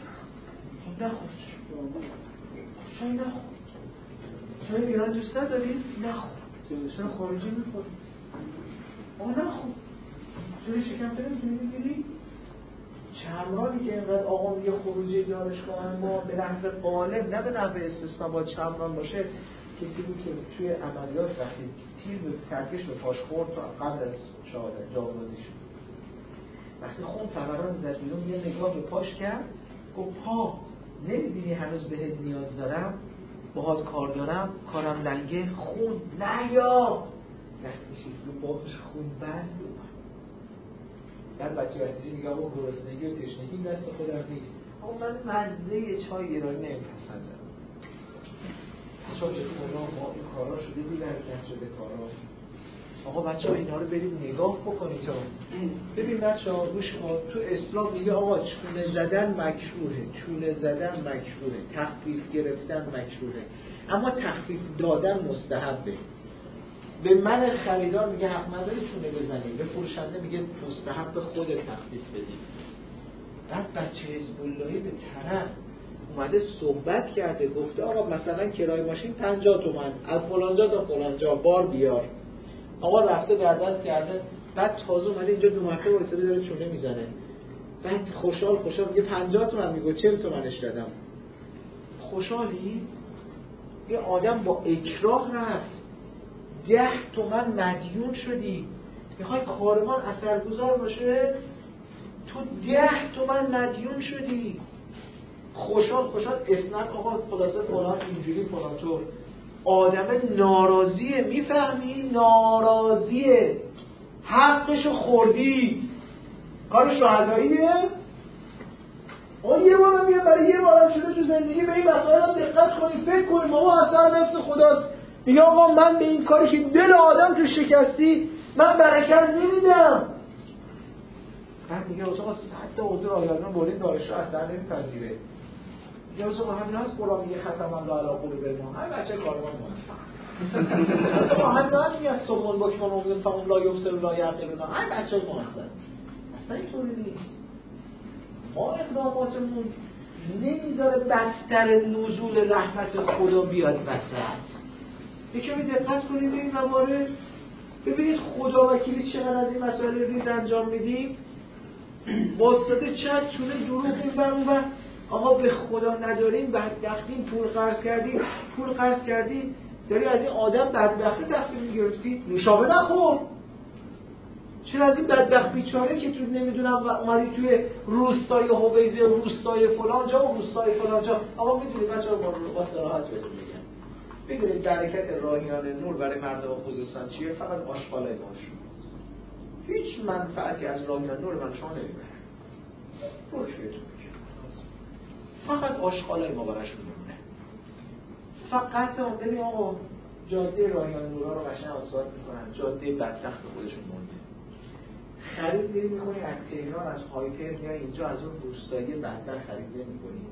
خب نخور چای، نخور چای ایران دوست نداری؟ نخور چای خارجی میخور. آه نخور چای شکمتر میتونی بگیری؟ چمرانی که اینقدر آقا میگه خروجی دانشگاه ما به نحو غالب نه به نحو استثنا باید چمران باشه. کسی بود که توی عملیات وقتی تیر به ترکش به پاش خورد تا قبل از شهادت جاودانگی شد، وقتی خون فوران زد بیرون یه نگاه به پاش کرد، گفت پا نمیبینی هنوز بهت نیاز دارم، باهات کار دارم، کارم لنگه، خون نه یا وقتی شید رو باش خون بند اومد. در بچه وقتی میگم اون گرسنگی و تشنگی دست خودم نیست، اما من مزه چای ایرانی نمیپسندم. چون چطور ما این کارا شده بی‌برکت شده کارا. آقا بچه‌ها اینا رو برید نگاه بکنید تا ببین بچه‌ها گوش کن. تو اسلام میگه آقا چونه زدن مکروهه، چونه زدن مکروهه، تخفیف گرفتن مکروهه، اما تخفیف دادن مستحبه. به من خریدار میگه حق نداری چونه بزنی، به فروشنده میگه مستحب خود تخفیف بدی. بعد بچه حزب اللهی به طرف اومده صحبت کرده، گفته آقا مثلا کرایه ماشین پنجاه تومن از فلانجا تا فلانجا بار بیار. آقا رفته در دست کرده، بعد تازه اومده اینجا دو مرتبه واسه داره چونه میزنه. بعد خوشحال خوشحال میگه پنجاه تومن، میگه چهل تومنش دادم. خوشحالی؟ یه آدم با اکراه رفت، ده تومن مدیون شدی، میخوای کارمان اثرگذار باشه؟ تو ده تومن مدیون شدی. خوشحال خوشحال اسناد آقا خلاصه فلان اینجوری فلان طور. آدم ناراضیه، میفهمی؟ ناراضیه، حقشو خوردی. کار شهداییه؟ اون یه بارم میگه برای یه بارم شده تو زندگی به این مسائل دقت کنید، فکر کنید. بابا اصلا نفس خداست. میگه آقا من به این کاری که دل آدم تو شکستی من برکت نمیدم. بعد میگه آقا حتی حضور آیادان بولید دارشو اصلا نمیپذیره. میگه آقا همین هست قرآن میگه ختم الله علی قلوبهم، همین بچه کاروان موفق. آقا همین هست میگه سمون بکمون امیدن فهم لا یبصرون لا یعقلون، همین بچه موفق. اصلا اینطوری نیست. ما اقداماتمون نمیذاره بستر نزول رحمت خدا بیاد وسط. یکمی دقت کنید به این موارد، ببینید خدا وکیلی چقدر از این مسائل ریز انجام میدیم. واسطه چند چونه دروغ این بر اون بر. آقا به خدا نداریم، بدبختیم، پول قرض کردیم، پول قرض کردیم، داری از این آدم بدبختی تخفیف میگرفتی، نوشابه نخور. چرا از این بدبخت بیچاره که تو نمیدونم اومدی توی روستای هویزه، روستای فلان جا و روستای فلان جا. آقا میدونی بچه‌ها با با صراحت بهتون میگم، ببینید برکت راهیان نور برای مردم خوزستان چیه؟ فقط آشغالای ماشون. هیچ منفعتی از راهیان نور من شما نمیبرن. روش بهتون میگم، فقط آشغالای ما براشون میمونه. فقط اون ببین آقا جاده راهیان نورا رو قشنگ آسفالت میکنن، جاده بدبخت خودشون مونده. خرید میری میکنی از تهران، از هایپر میای اینجا، از اون روستایی بدتر خرید نمیکنی.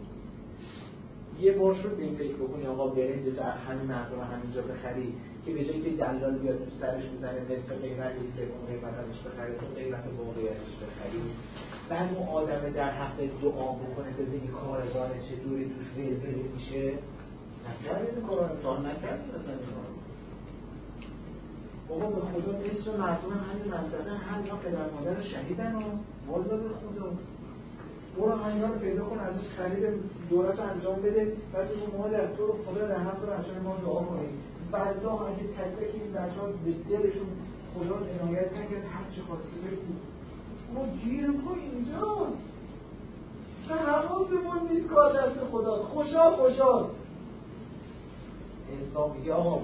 یه بار شد به این فکر بکنی آقا برنج در همین مردم همینجا بخری که به جایی که دلال بیاد تو سرش میزنه نصف قیمت این سوم قیمت ازش بخری، تو قیمت واقعیتش بخری. بعد اون آدم در حق دعا بکنه که بگی کارزانه چطوری توش ولوله میشه. نکردید کارو تا نکردید مثلا بابا به خدا اسم مردم همین منطقه هر جا پدر مادر شهیدن و والا به خدا برو همینا رو پیدا کن ازش خرید دولت انجام بده بعد اون مادر تو رو خدا رحمت کنه عشان ما دعا کنیم فردا اگه تک تک این بچه‌ها به دلشون خدا عنایت نکرد هر چی خواسته بگو ما گیر کن اینجاست چه حواسمون نیست کار دست خداست خوشحال خوشحال اسلام میگه آقا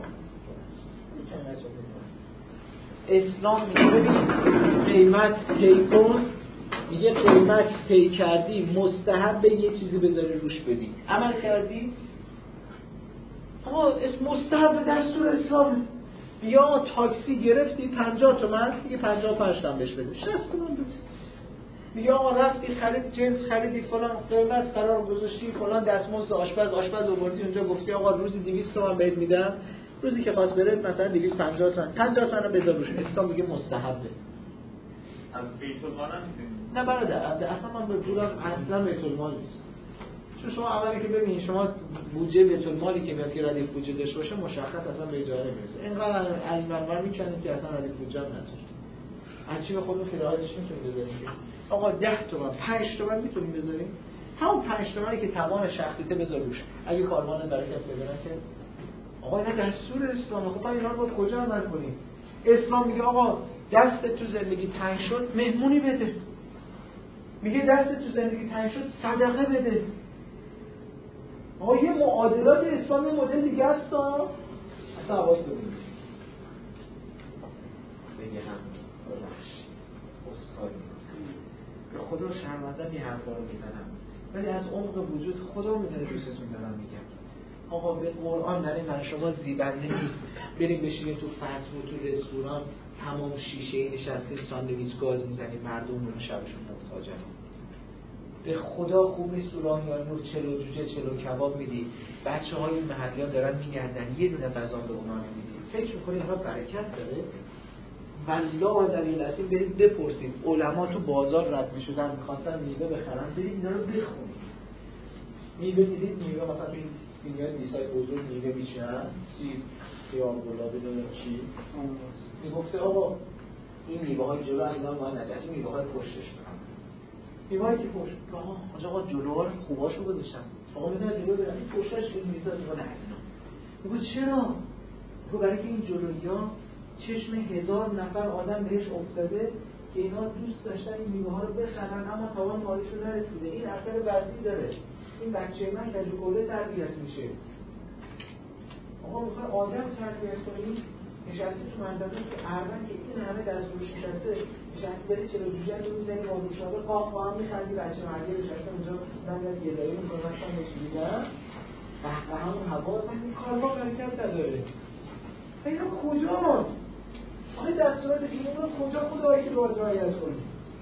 اسلام میگه ببین قیمت پی کن میگه قیمت پی کردی مستحب به یه چیزی بذاری روش بدی عمل کردی آقا اسم مستحب دستور اسلام بیا تاکسی گرفتی پنجاه تومن دیگه پنجاه و پنج تومن بهش بده شصت تومن بده بیا آقا رفتی خرید جنس خریدی فلان قیمت قرار گذاشتی فلان دستمزد آشپز آشپز آوردی اونجا گفتی آقا روزی دویست تومن بهت میدم روزی که خواست بره مثلا دویست و پنجاه تومن پنجاه تومن بذار روش اسلام میگه مستحبه از بیت المال نه برادر اصلا من به پولم اصلا بیت المال نیست چون شما اولی که ببینید شما بودجه بیت المالی که میاد که ردیف بودجه داشته باشه مشخص اصلا به اجاره میرسه اینقدر این منور میکنیم که اصلا ردیف بودجه هم نداره هرچی به خودمون فراحتش میتونیم بذاریم آقا ده تومن پنج تومن میتونیم بذاریم همون پنج تومنی که توان شخصیته بذار روش اگه کاروان برکت بده که آقا اینا دستور اسلامه خب اینا رو باید کجا عمل کنیم اسلام میگه آقا دست تو زندگی تنگ شد مهمونی بده میگه دست تو زندگی تنگ شد صدقه بده آقا یه معادلات اسلامی مدل دیگه است ها اصلا حواس ببینید بگه هم ببخش اسخایی به خدا شرمندم این حرفا رو میزنم ولی از عمق وجود خدا میتونه دوستتون دارم میگم آقا به قرآن برای من شما زیبنده نیست بریم بشینیم تو فست فود تو رستوران تمام شیشه نشستیم ساندویچ گاز میزنیم مردم رو شبشون محتاجن به خدا خوب نیست تو راهیان نور چلو جوجه چلو کباب میدی بچه های محلی ها دارن میگردن یه دونه غذا به اونا نمیدی فکر میکنی اینها برکت داره والله در این لحظه برید بپرسید علما تو بازار رد میشدن میخواستن میوه بخرن برید اینا رو بخونید میوه دیدید میوه مثلا تو این سینگر دیسای بزرگ میوه میچینن سیب سیاه گلابی نمیدونم چی میگفته آقا این میوه های جلو از اینا ما نداشت این میوه های پشتش برن میوه‌ای که پشت آقا آقا جلوها رو خوباشو گذاشتن آقا میذارن جلو برن این پشتش این میذاره میگه نه میگه چرا میگه برای که این جلویا چشم هزار نفر آدم بهش افتاده که اینا دوست داشتن این میوه ها رو بخرن اما توان مالیشون نرسیده این اثر ورزی داره این بچه من که جو کله تربیت میشه آقا میخوای آدم تربیت کنی نشستی تو منطقه که اردن که این همه دست روش نشسته نشستی داری چلو جوجه رو میزنی با روشابه قاق با هم میخندی بچه مردی نشسته اونجا من یاد گلایی میکنم رفتم نشیدیدم به همون هوا من این کارها برکت نداره اینا کجا آقای دستورات دینی رو کجا خدایی که باید رعایت کنی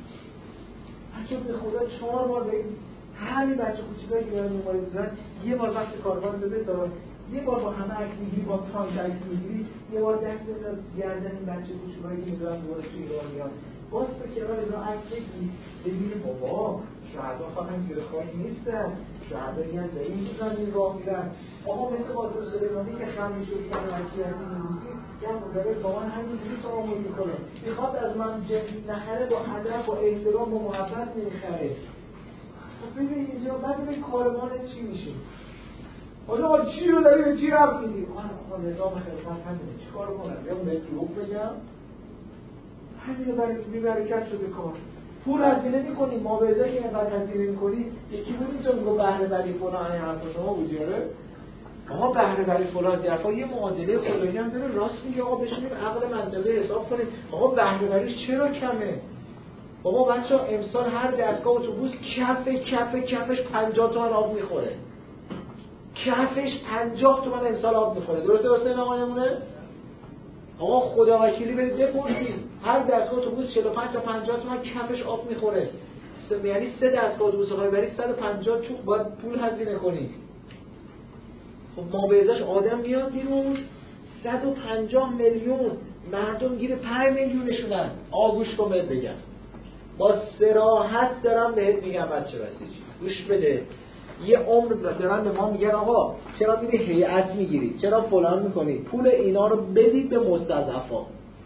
بچه به خدا چهار بار بگید همین بچه کوچیکایی که دارن موبایل میزنن یه بار وقت کاروان رو بذار یه بار با همه عکس میگیری با تانک عکس میگیری یه بار دست بذار گردن این بچه کوچیکایی که میذارن دوباره توی ایران میان باز به کنار اینا عکس بگیری ببینی بابا شهدا فقط گیر خاک نیستن شهدا میگن به این چیزا این راه میرن آقا مثل قاسم سلیمانی که خم میشه کنه وکیل می‌نویسی یا مدرس با من همینجوری تعامل میکنه میخواد از من جنس نخره با ادب با احترام با محبت میخره خب ببین اینجا بعد ببین کارمان چی میشه حالا چی رو داری به چی رفت میدی آقا نظام خدمت همینه چی کار کنم یا به دروغ بگم همین رو برای بی برکت شده کار پول هزینه میکنی ما به ازای که اینقدر هزینه میکنی یکی بود اینجا میگو بهره بری فلان این حرفا شما بودی آره آقا بهره بری فلان حرفا یه معادله خدایی هم داره راست میگه آقا بشینیم عقل منطقی حساب کنیم آقا بهره بریش چرا کمه بابا بچه‌ها امسال هر دستگاه اتوبوس کف کف کفش پنجاه تومن آب میخوره کفش پنجاه تومن امسال آب میخوره درسته واسه این آقا نمونه آقا خدا وکیلی برید بپرسید هر دستگاه اتوبوس چهل و پنج تا پنجاه تومن کفش آب میخوره یعنی سه دستگاه اتوبوس خواهی برید صد و پنجاه چوب باید پول هزینه کنی خب ما به ازاش آدم میاد بیرون صد و پنجاه میلیون مردم گیر پنج میلیونشونن آگوش کن بهت بگم با صراحت دارم بهت میگم بچه بسیجی گوش بده یه عمر دارن به ما میگن آقا چرا میری هیئت میگیری چرا فلان میکنی پول اینا رو بدید به مستضعفا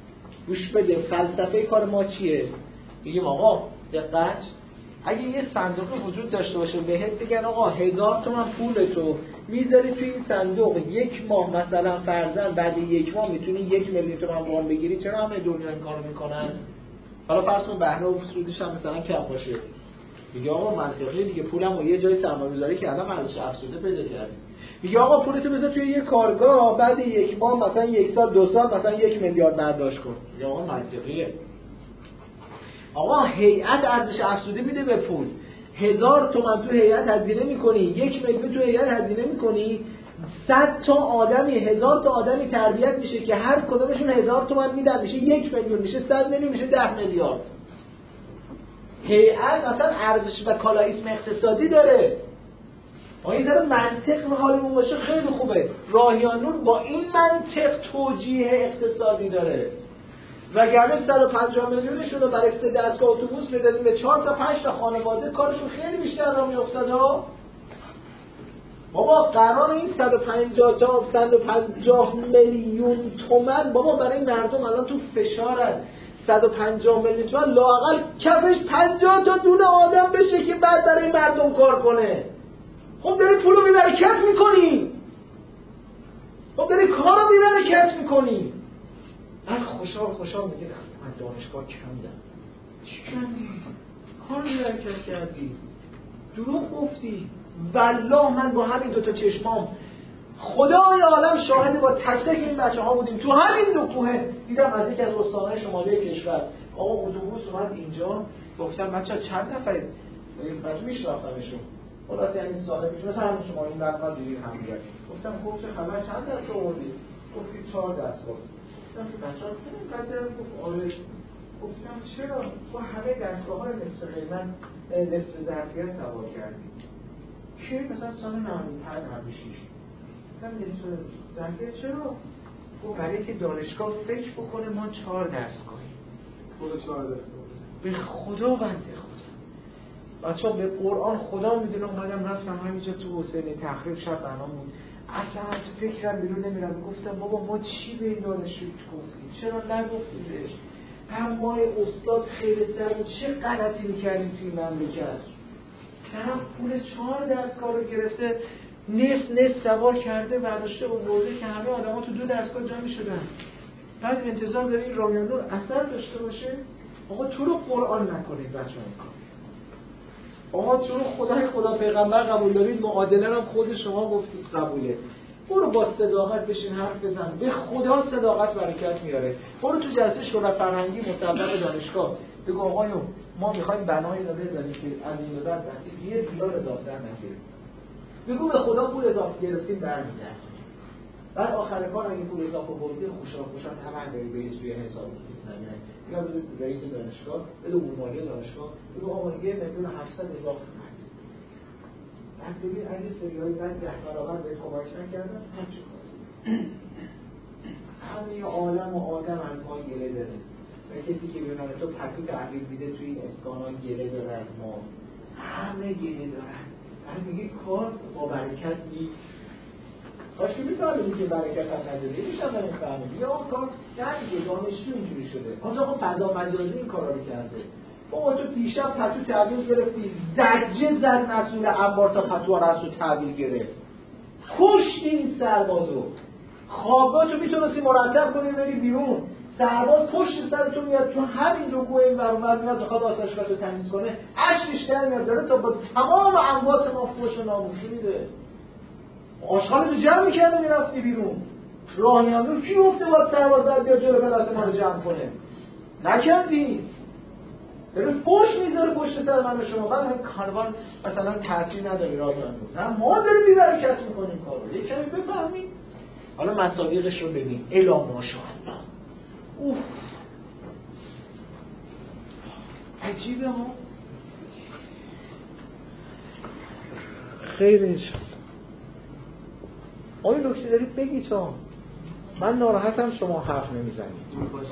گوش بده، فلسفه کار ما چیه؟ میگیم آقا دقت، اگه یه صندوقی وجود داشته باشه بهت بگن آقا هزار تومن پول تو میذاری توی این صندوق، یک ماه مثلا فرضاً بعد یک ماه میتونی یک میلیون تومن وام بگیری، چرا همه دنیا این کارو میکنن؟ حالا فرض کن بهره و سودش هم مثلا کم باشه، میگه آقا منطقیه دیگه، پولمو یه جای سرمایه‌گذاری کردم ارزش افزوده پیدا کردم. میگه آقا پولتو بذار توی یه کارگاه، بعد یک ماه مثلا یک سال دو سال مثلا یک میلیارد برداشت کن. میگه آقا منطقیه. آقا هیئت ارزش افزوده میده به پول، هزار تومن تو هیئت هزینه میکنی، یک میلیون تو هیئت هزینه میکنی، صد تا آدمی، هزار تا آدمی تربیت میشه که هر کدومشون هزار تومن میدن، میشه یک میلیون، میشه صد میلیون، میشه ده میلیارد. هیئت اصلا ارزش و کالاییسم اقتصادی داره. ما این ذره منطق حالمون باشه خیلی خوبه. راهیان نور با این منطق توجیه اقتصادی داره. وگرنه صد و پنجاه میلیونشون رو برای سه دستگاه اتوبوس میدادیم به چهار تا پنج تا خانواده، کارشون خیلی بیشتر راه میافتاد ها. بابا قرار این صد و پنجاه تا صد و پنجاه میلیون تومان بابا برای مردم الان تو فشارن. صد و پنجاه میلیون تومان لااقل کفش پنجاه تا دونه آدم بشه که بعد برای مردم کار کنه. خب داری پولو بی برکت میکنی، خب داری کارو بی برکت میکنی. من خوشحال خوشحال میگه من دانشگاه کندم. چی کندی؟ کار بی برکت کردی، دروغ گفتی. والله من با همین دوتا چشمام خدای عالم شاهد، با تک تک این بچه ها بودیم تو همین دو کوه. دیدم از یک از استانهای شمالی کشور آقا اتوبوس اومد اینجا، گفتم بچه ها چند نفرید؟ بچه میشناختمشون، خلاص یعنی صاحب میشه مثلا همون شما این برنامه دیدین هم دیگه. گفتم خب چه خبر، چند درس آوردید؟ گفتید چهار درس آوردید. گفتم که بچه‌ها خیلی قدر گفت آره. گفتم چرا؟ تو همه دستگاه‌های نصف قیمت نصف ظرفیت سوار کردید. کی مثلا سال نود و پنج نود و شش. گفتم نصف ظرفیت چرا؟ گفت برای که دانشگاه فکر بکنه ما چهار دستگاهیم. خود چهار دستگاه. به خدا بنده بچه ها به قرآن خدا میدونه اومدم رفتم همینجا تو حسینی تخریب شب برنامه بود، اصلا از فکرم بیرون نمیرم. گفتم بابا ما چی به این دانشجو گفتیم، چرا نگفتیم بهش؟ هم ما استاد خیر سرمون چه غلطی میکردیم توی مملکت؟ طرف پول چهار دستگاه رو گرفته، نصف نصف سوار کرده برداشته و برده که همه آدم ها تو دو دستگاه جا میشدن. بعد انتظار داری این راهیان نور اثر داشته باشه؟ آقا تو رو قرآن نکنید بچه ها، آقا چون خدای خدا پیغمبر قبول دارید، معادله رو خود شما گفتید قبوله. برو با صداقت بشین حرف بزن، به خدا صداقت برکت میاره. برو تو جلسه شورای فرهنگی مصوب دانشگاه بگو آقایون ما میخوایم بنایی رو بزنیم که از این به بعد وقتی یه دیار اضافه نگیریم. بگو به خدا پول اضافه گرفتیم برمیگردیم. بعد آخر کار اگه پول اضافه بردی خوشحال خوشحال تمام بری بری توی حساب میزنه. یا بده رئیس دانشگاه، بده مدیر دانشگاه، بگو آقا یه میلیون و هفتصد اضافه کنید. بعد ببین اگه سریای بعد ده برابر به کمک نکردن هر چی خواست. همه عالم و آدم از ما گله داره. و کسی که بیرونه تو پتو تحویل میده توی این اسکانا گله داره از ما. همه گله دارن. بعد میگه کار با برکت نیست. کاش که میفهمید که برکت هم نداره. میشم نمیفهمید. یا کار نمیگه دانشجو اینجوری شده. آنجا آقا فضا مجازی این کارا رو کرده. بابا تو دیشب پتو تحویل گرفتی، زجه زد مسئول انبار تا پتو رو از تو تحویل گرفت. کشتی این سربازو. خوابگاه تو میتونستی مرتب کنی بری بیرون. سرباز پشت سر تو میاد تو همین دو کوه این ور اونور میاد بخواد آسایشگاه رو تمیز کنه. اشکش در میاد داره تا با تمام اموات ما فحش و ناموسی میده. آشغال تو جمع میکرده میرفتی بیرون. راهیان نور کی گفته باید سرباز باید بیاد جلو پلاس ما رو جمع کنه؟ نکردی. داره فحش میذاره پشت سر من و شما. بعد این کاروان مثلا تاثیر نداره راهیان نور. نه ما داریم بی‌برکت میکنیم کارو. یک کمی بفهمید. حالا مصادیقش رو ببین. الا ماشاءالله. اوف. عجیبه ها. خیر انشاءالله. آقای دکتر دارید بگید تا من ناراحتم شما حرف نمیزنید.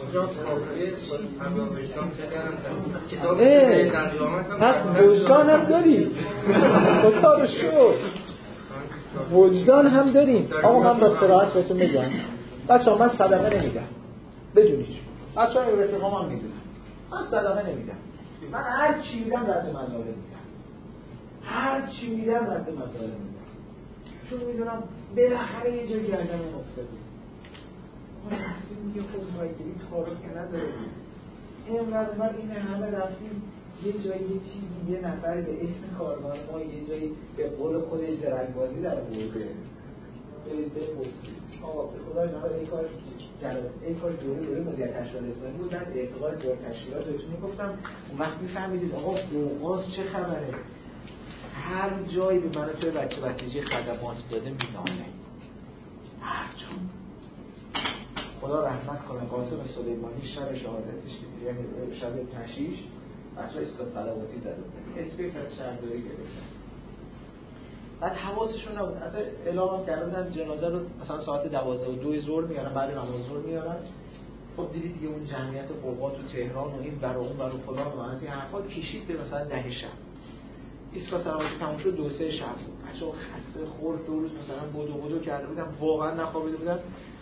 پس وجدان هم داریم. خدا رو شکر وجدان هم داریم. آقا من با صراحت بهتون میگم بچه‌ها من صدقه نمیدم بدونید. بچه‌ها رفیقام هم میدونن من صدقه نمیدم، من هر چی میدم رد مظالم میدم، هر چی میدم رد مظالم میدم، چون میدونم بالاخره یه جایی گردن افتاده. اون وقتی میگه خود مایگیری تعارف که نداره اینقدر من این همه رفتیم یه جایی یه چیزی یه نفر به اسم کاروان ما یه جایی به قول خودش درنگبازی در برده برید بپرسید آقا به خدا اینا ای کار جلسه ای کار دوره دوره مدیر تشکیلات اسلامی بود، من اعتقاد دور تشکیلات بهتون میگفتم اون وقت میفهمیدید آقا بوقاس چه خبره. هر جایی به من توی بچه بسیجی خدمات داده مینامه هر جا. خدا رحمت کنه قاسم سلیمانی شب شهادتش که یعنی شب تشییش بچه‌ها ایستگاه صلواتی زده اسپیک از شهرداری گرفتن. بعد حواسشون نبود، اصلا اعلام کرده بودن جنازه رو مثلا ساعت دوازده و دو ظهر میارن، بعد نماز ظهر میارن. خب دیدید دیگه اون جمعیت قوا تو تهران و این برا اون برا فلان و از این حرفا کشید به مثلا ده شب. ایستگاه صلواتی تموم شد دو سه شب. بچه‌ها خسته خورد دو روز مثلا بدو بدو کرده بودن، واقعا نخوابیده بودن.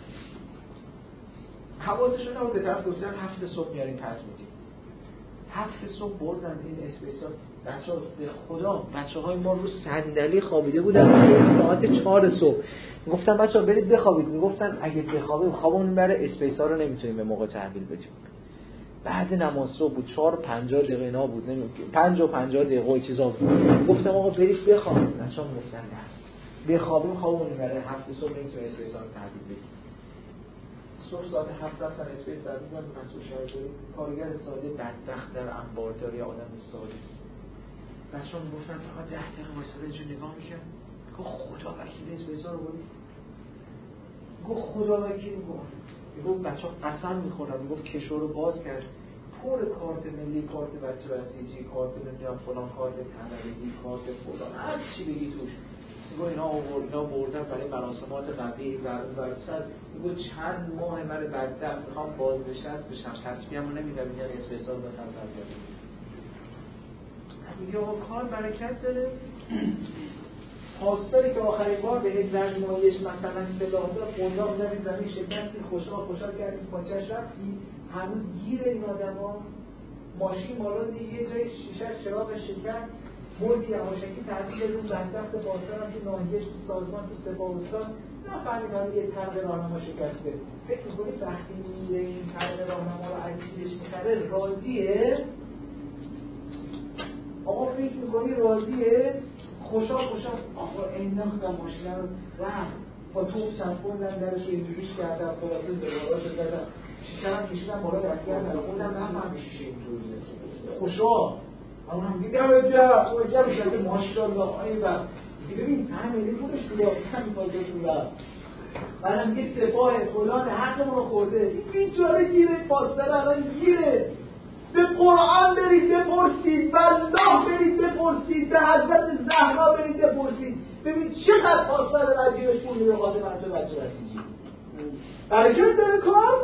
حواسشون نبود، به طرف دو سه هفت صبح میاریم پس میدیم. هفت صبح بردن این اسپیسا. بچه‌ها به خدا بچه‌های ما رو صندلی خوابیده بودن ساعت چهار صبح. گفتم بچه‌ها برید بخوابید. میگفتن اگه بخوابیم خوابمون بره اسپیسا رو نمیتونیم به موقع تحویل بدیم. بعد نماز صبح بود چهار و پنجاه دقیقه اینا بود، نمیدونم پنج و پنجاه دقیقه و چیزا بود. گفتم آقا برید بخوابید. بچه‌ها گفتن نه. بخوابیم خوابمون بره، هفت صبح نمیتونیم اسپیسا رو تحویل بدیم. صبح ساعت هفت رفتن اسپیس در بودن مسئول شهرداری کارگر ساده بدبخت در انبارداری آدم ساده. بچه ها میگفتن فقط ده دقیقه وایساده اینجا نگاه میکرد. گفت خدا وکیل اسپیس ها رو بودی؟ گفت خدا وکیل میگفت میگفت بچه ها قسم میخورن. میگفت کشور رو باز کرد پر کارت ملی، کارت بچه بسیجی، کارت نمیدونم فلان، کارت طلبگی، کارت فلان، هر چی بگی توش. میگو اینا آورد اینا بردن برای مراسمات قبلی و اون سر. میگو چند ماه من بدبخت میخوام بازنشست بشم، تصفیه‌مو نمیدم میگن اسپیسال بخوام برگردم. میگه آقا کار برکت داره. پاسداری که آخرین بار به یک رزمایش مثلا سلاح داد قنداق زدید زمین شکستی خوشحال خوشحال کردید پاچش رفتی هنوز گیره این آدم ها. ماشین مالا دی یه جای شیشه چراغ شکست بردی یواشکی تحویل اون بدبخت پاسدار هم تو ناحیه‌اش تو سازمان تو سپاهستان نفهمید حالا یه طرق راهنما شکسته. فکر می‌کنید وقتی میره این طرق راهنما رو از چیزش می‌خره راضیه؟ آقا فکر می‌کنی راضیه؟ خوشحال خوشحال آقا انداختم ماشین رو رفت با توپ چسبوندن درش رو اینجوریش کردم خلاصه زبالاشو زدم شیشه هم کشیدم بالا دست کردم خودم نفهمی شیشه اینجوریه خوشحال. اما هم دیگه دمه جب اوه جب شده ماشاءالله آیه بر دیگه ببین همینی خودش تو باید همین بازشون رفت بعدم یه سپاه فلان حقمون رو خورده این بیچاره گیره پاسدار الان گیره. به قرآن برید بپرسید، به الله برید بپرسید، به حضرت زهرا برید بپرسید ببین چقدر پاسدار رجیبش پول میده قاضی منصور بچه بسیجی برکت داره کار.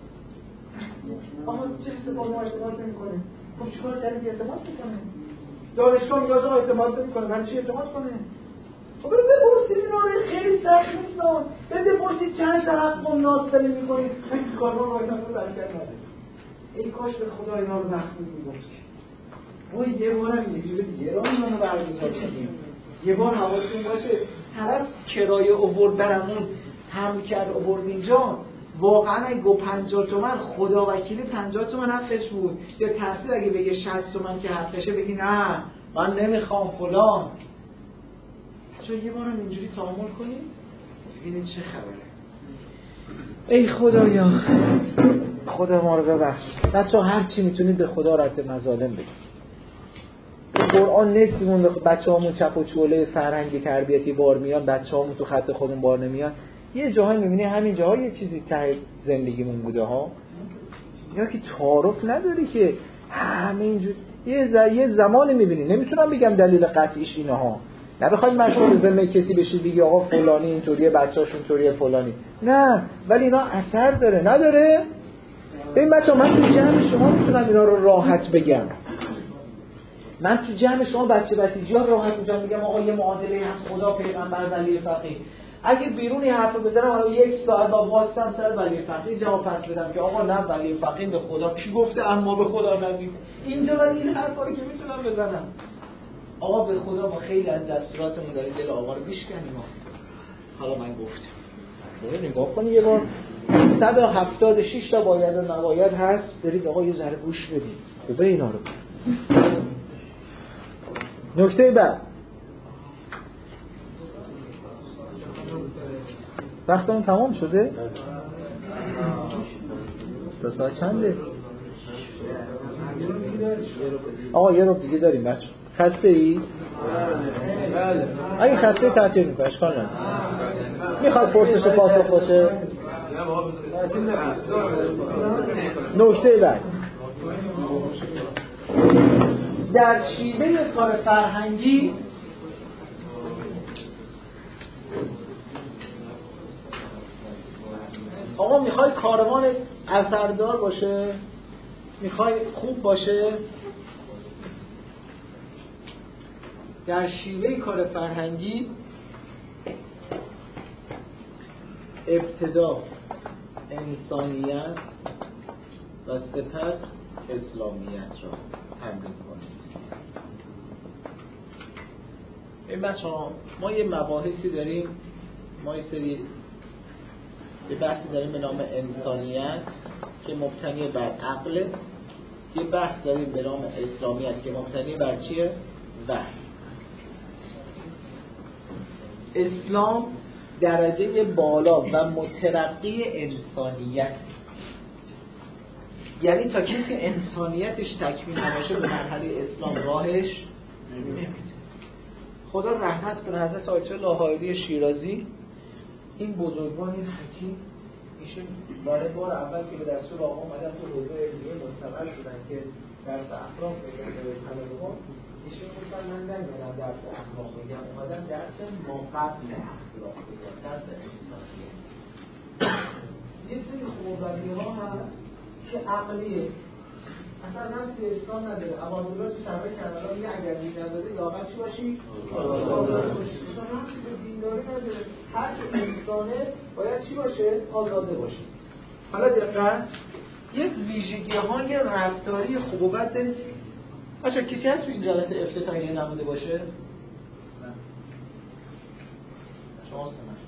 آها چه سپاه ما اعتماد نمی‌کنه. خب چیکار کردی اعتماد میکنه؟ دانشگاه میگه آقا اعتماد نمیکنه، من چی اعتماد کنه؟ خب برید بپرسید اینا رو خیلی سخت نیست. برید بپرسید چند تا حق ناس داری میکنید این کارها رو اینا رو برکت نده. ای کاش به خدا اینا رو مخفی میگفت. وای یه بارم یه جوری گران منو برگزار کنیم. یه بار حواستون باشه طرف کرایه آورد برامون هم کرد آورد اینجا واقعا اگه گو پنجاه تومن خدا وکیلی پنجاه تومن حقش بود یا تحصیل اگه بگه شصت تومن که حقشه بگی نه من نمیخوام فلان. چون یه بارم اینجوری تعامل کنیم ببینید چه خبره. ای خدایا خدا ما رو ببخش. بچه‌ها هر چی میتونید به خدا رد مظالم بگید. قرآن نصفمون بچه‌هامون چپ و چوله فرهنگی تربیتی بار میان، بچه‌هامون تو خط خودمون بار نمیان. یه جاهایی میبینی همین جاها یه چیزی ته زندگیمون بوده ها. یا که تعارف نداری که همینجور یه ز... یه زمانی میبینی. نمیتونم بگم دلیل قطعیش اینه ها. نه بخواید مشغول ذمه کسی بشید دیگه آقا فلانی اینطوریه بچه‌اش اینطوریه فلانی. نه ولی اینا اثر داره نداره؟ ببین بچه‌ها من تو جمع شما میتونم اینا رو راحت بگم. من تو جمع شما بچه بسیجی ها راحت میتونم بگم آقا یه معادله هست خدا پیغمبر ولی فقیه. اگه بیرونی حرف بزنم حالا یک ساعت با واسطم سر ولی فقیه جواب پس بدم که آقا نه ولی فقیه به خدا کی گفته اما به خدا نگید. اینجا من این حرفا رو که میتونم بزنم. آقا به خدا ما خیلی از دستوراتمون داره دل آقا رو بشکنیم. حالا من گفتم برید نگاه کنید یه بار صد و هفتاد و شش تا باید و نباید هست، برید آقا یه ذره گوش بدید خوبه اینا رو. نکته بعد وقتمون تمام شده؟ دو ساعت چنده؟ آقا یه رو دیگه داریم بچه. خسته ای؟ بله. اگه خسته تعطیل میکنه اشکال نداره. میخواد پرسش و پاسخ باشه؟ نکته بعد در شیوه کار فرهنگی آقا میخوای کاروان اثردار باشه، میخوای خوب باشه، در شیوه کار فرهنگی ابتدا انسانیت و سپس اسلامیت را تمرین کنید. این بچه‌ها ما یه مباحثی داریم، ما یه سری یه بحثی داریم به نام انسانیت که مبتنی بر عقل، یه بحث داریم به نام اسلامیت که مبتنی بر چیه؟ وحی. اسلام درجه بالا و مترقی انسانیت، یعنی تا کسی انسانیتش تکمیل نباشه به مرحله اسلام راهش نمیده. خدا رحمت کنه حضرت آیت الله حائری شیرازی، این بزرگوار این حکیم ایشون برای بار اول که به دستور آقا اومدن تو حوزه علمیه مستقر شدن که درس اخلاق بگن به طلبه‌ها، ایشون گفتن من نمیدونم درس اخلاق بگم، اومدن درس ما قبل اخلاق بگم، درس انسانیت. یه سری خوب‌بدی‌ها هست که عقلیه، اصلا ربطی به اسلام نداره. عوام‌الله تو شرح کربلا میگه اگر دین نداره لااقل چی باشی؟ آزاده باشی. اصلا ربطی به دینداری نداره. هر که انسانه باید چی باشه؟ آزاده باشه. حالا دقت، یک ویژگی‌های رفتاری خوب و بد داریم. بچه‌ها کسی هست تو این جلسه افتتاحیه نبوده باشه؟ نه. شما سمش.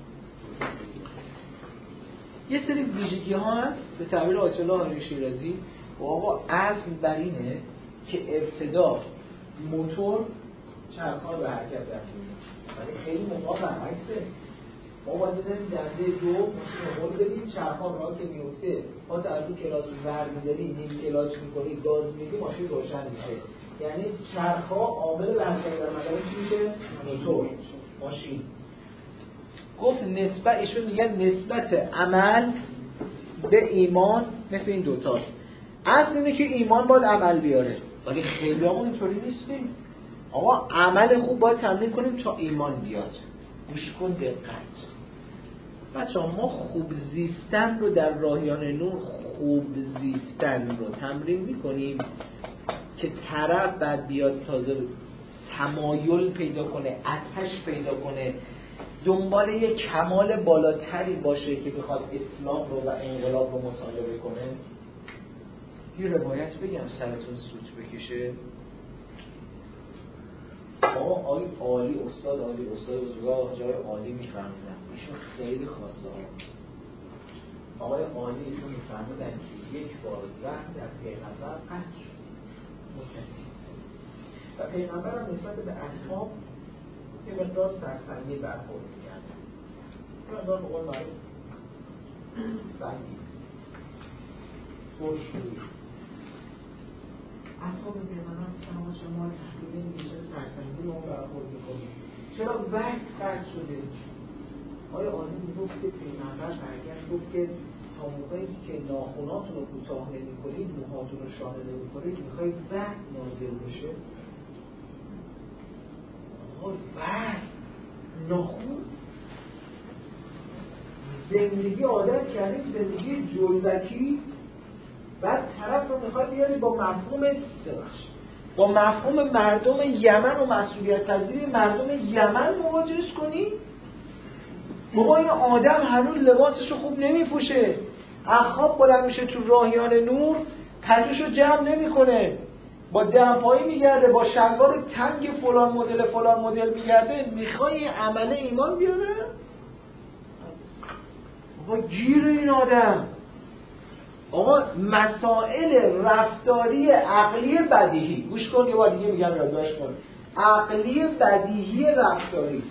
یه سری ویژگی‌ها هست به تعبیر آیت الله حائری شیرازی و آقا اصل بر اینه که ابتدا موتور چرخ‌ها به حرکت در میاره، ولی خیلی موقع برعکسه. ما باید بزنیم دنده دو ماشین رو هل بدیم، چرخ‌ها راه که میفته ما در تو کلاس ور می‌داریم، نیم کلاس می‌کنیم، گاز میدیم، ماشین روشن میشه. یعنی چرخ‌ها عامل به حرکت در مدار چی میشه؟ موتور، ماشین. گفت نسبت، ایشون میگن نسبت عمل به ایمان مثل این دوتاست. اصل اینه که ایمان باید عمل بیاره، ولی خیلی همون اینطوری نیستیم. آقا عمل خوب باید تمرین کنیم تا ایمان بیاد. گوش کن دقت بچه ها، ما خوب زیستن رو در راهیان نور خوب زیستن رو تمرین میکنیم که طرف بعد بیاد تازه تمایل پیدا کنه، آتش پیدا کنه، دنبال یک کمال بالاتری باشه که بخواد اسلام رو و انقلاب رو مطالبه کنه. یه روایت بگم سرتون سوت بکشه. آقا آقای عالی، استاد عالی، استاد بزرگوار جای عالی میفرمودن، ایشون خیلی خواسته ها. آقای عالی ایشون میفرمودن که یک بار رحم در پیغمبر قطع مکتی و پیغمبر هم نسبت به اصحاب یه مقدار سرسنگی برخورد می‌کردن. یه مقدار به قول معروف سنگی خوشرویی. اصحاب پیغمبر شما شما تحقیقی میشه سرسنگی ما برخورد می‌کنیم. چرا وقت قطع شده؟ آیا عالی میگفت که پیغمبر برگشت گفت که تا موقعی که ناخناتون رو کوتاه نمی‌کنید، موهاتون رو شانه نمی‌کنید، می‌خواید وقت نازل بشه؟ وقت ناخون زندگی عادت کردیم، زندگی جلوکی، بعد طرف رو میخواد بیاری با مفهوم سرش، با مفهوم مردم یمن و مسئولیت پذیری مردم یمن مواجهش کنی. بابا این آدم هنوز لباسشو خوب نمیپوشه، اخاب بلند میشه تو راهیان نور پتوشو جمع نمیکنه، با دمپایی میگرده، با شلوار تنگ فلان مدل فلان مدل میگرده. میخوای عمله ایمان بیاره؟ بابا گیر این آدم. آقا مسائل رفتاری عقلی بدیهی، گوش کن یه بار دیگه میگم یادداشت کن، عقلی بدیهی رفتاری،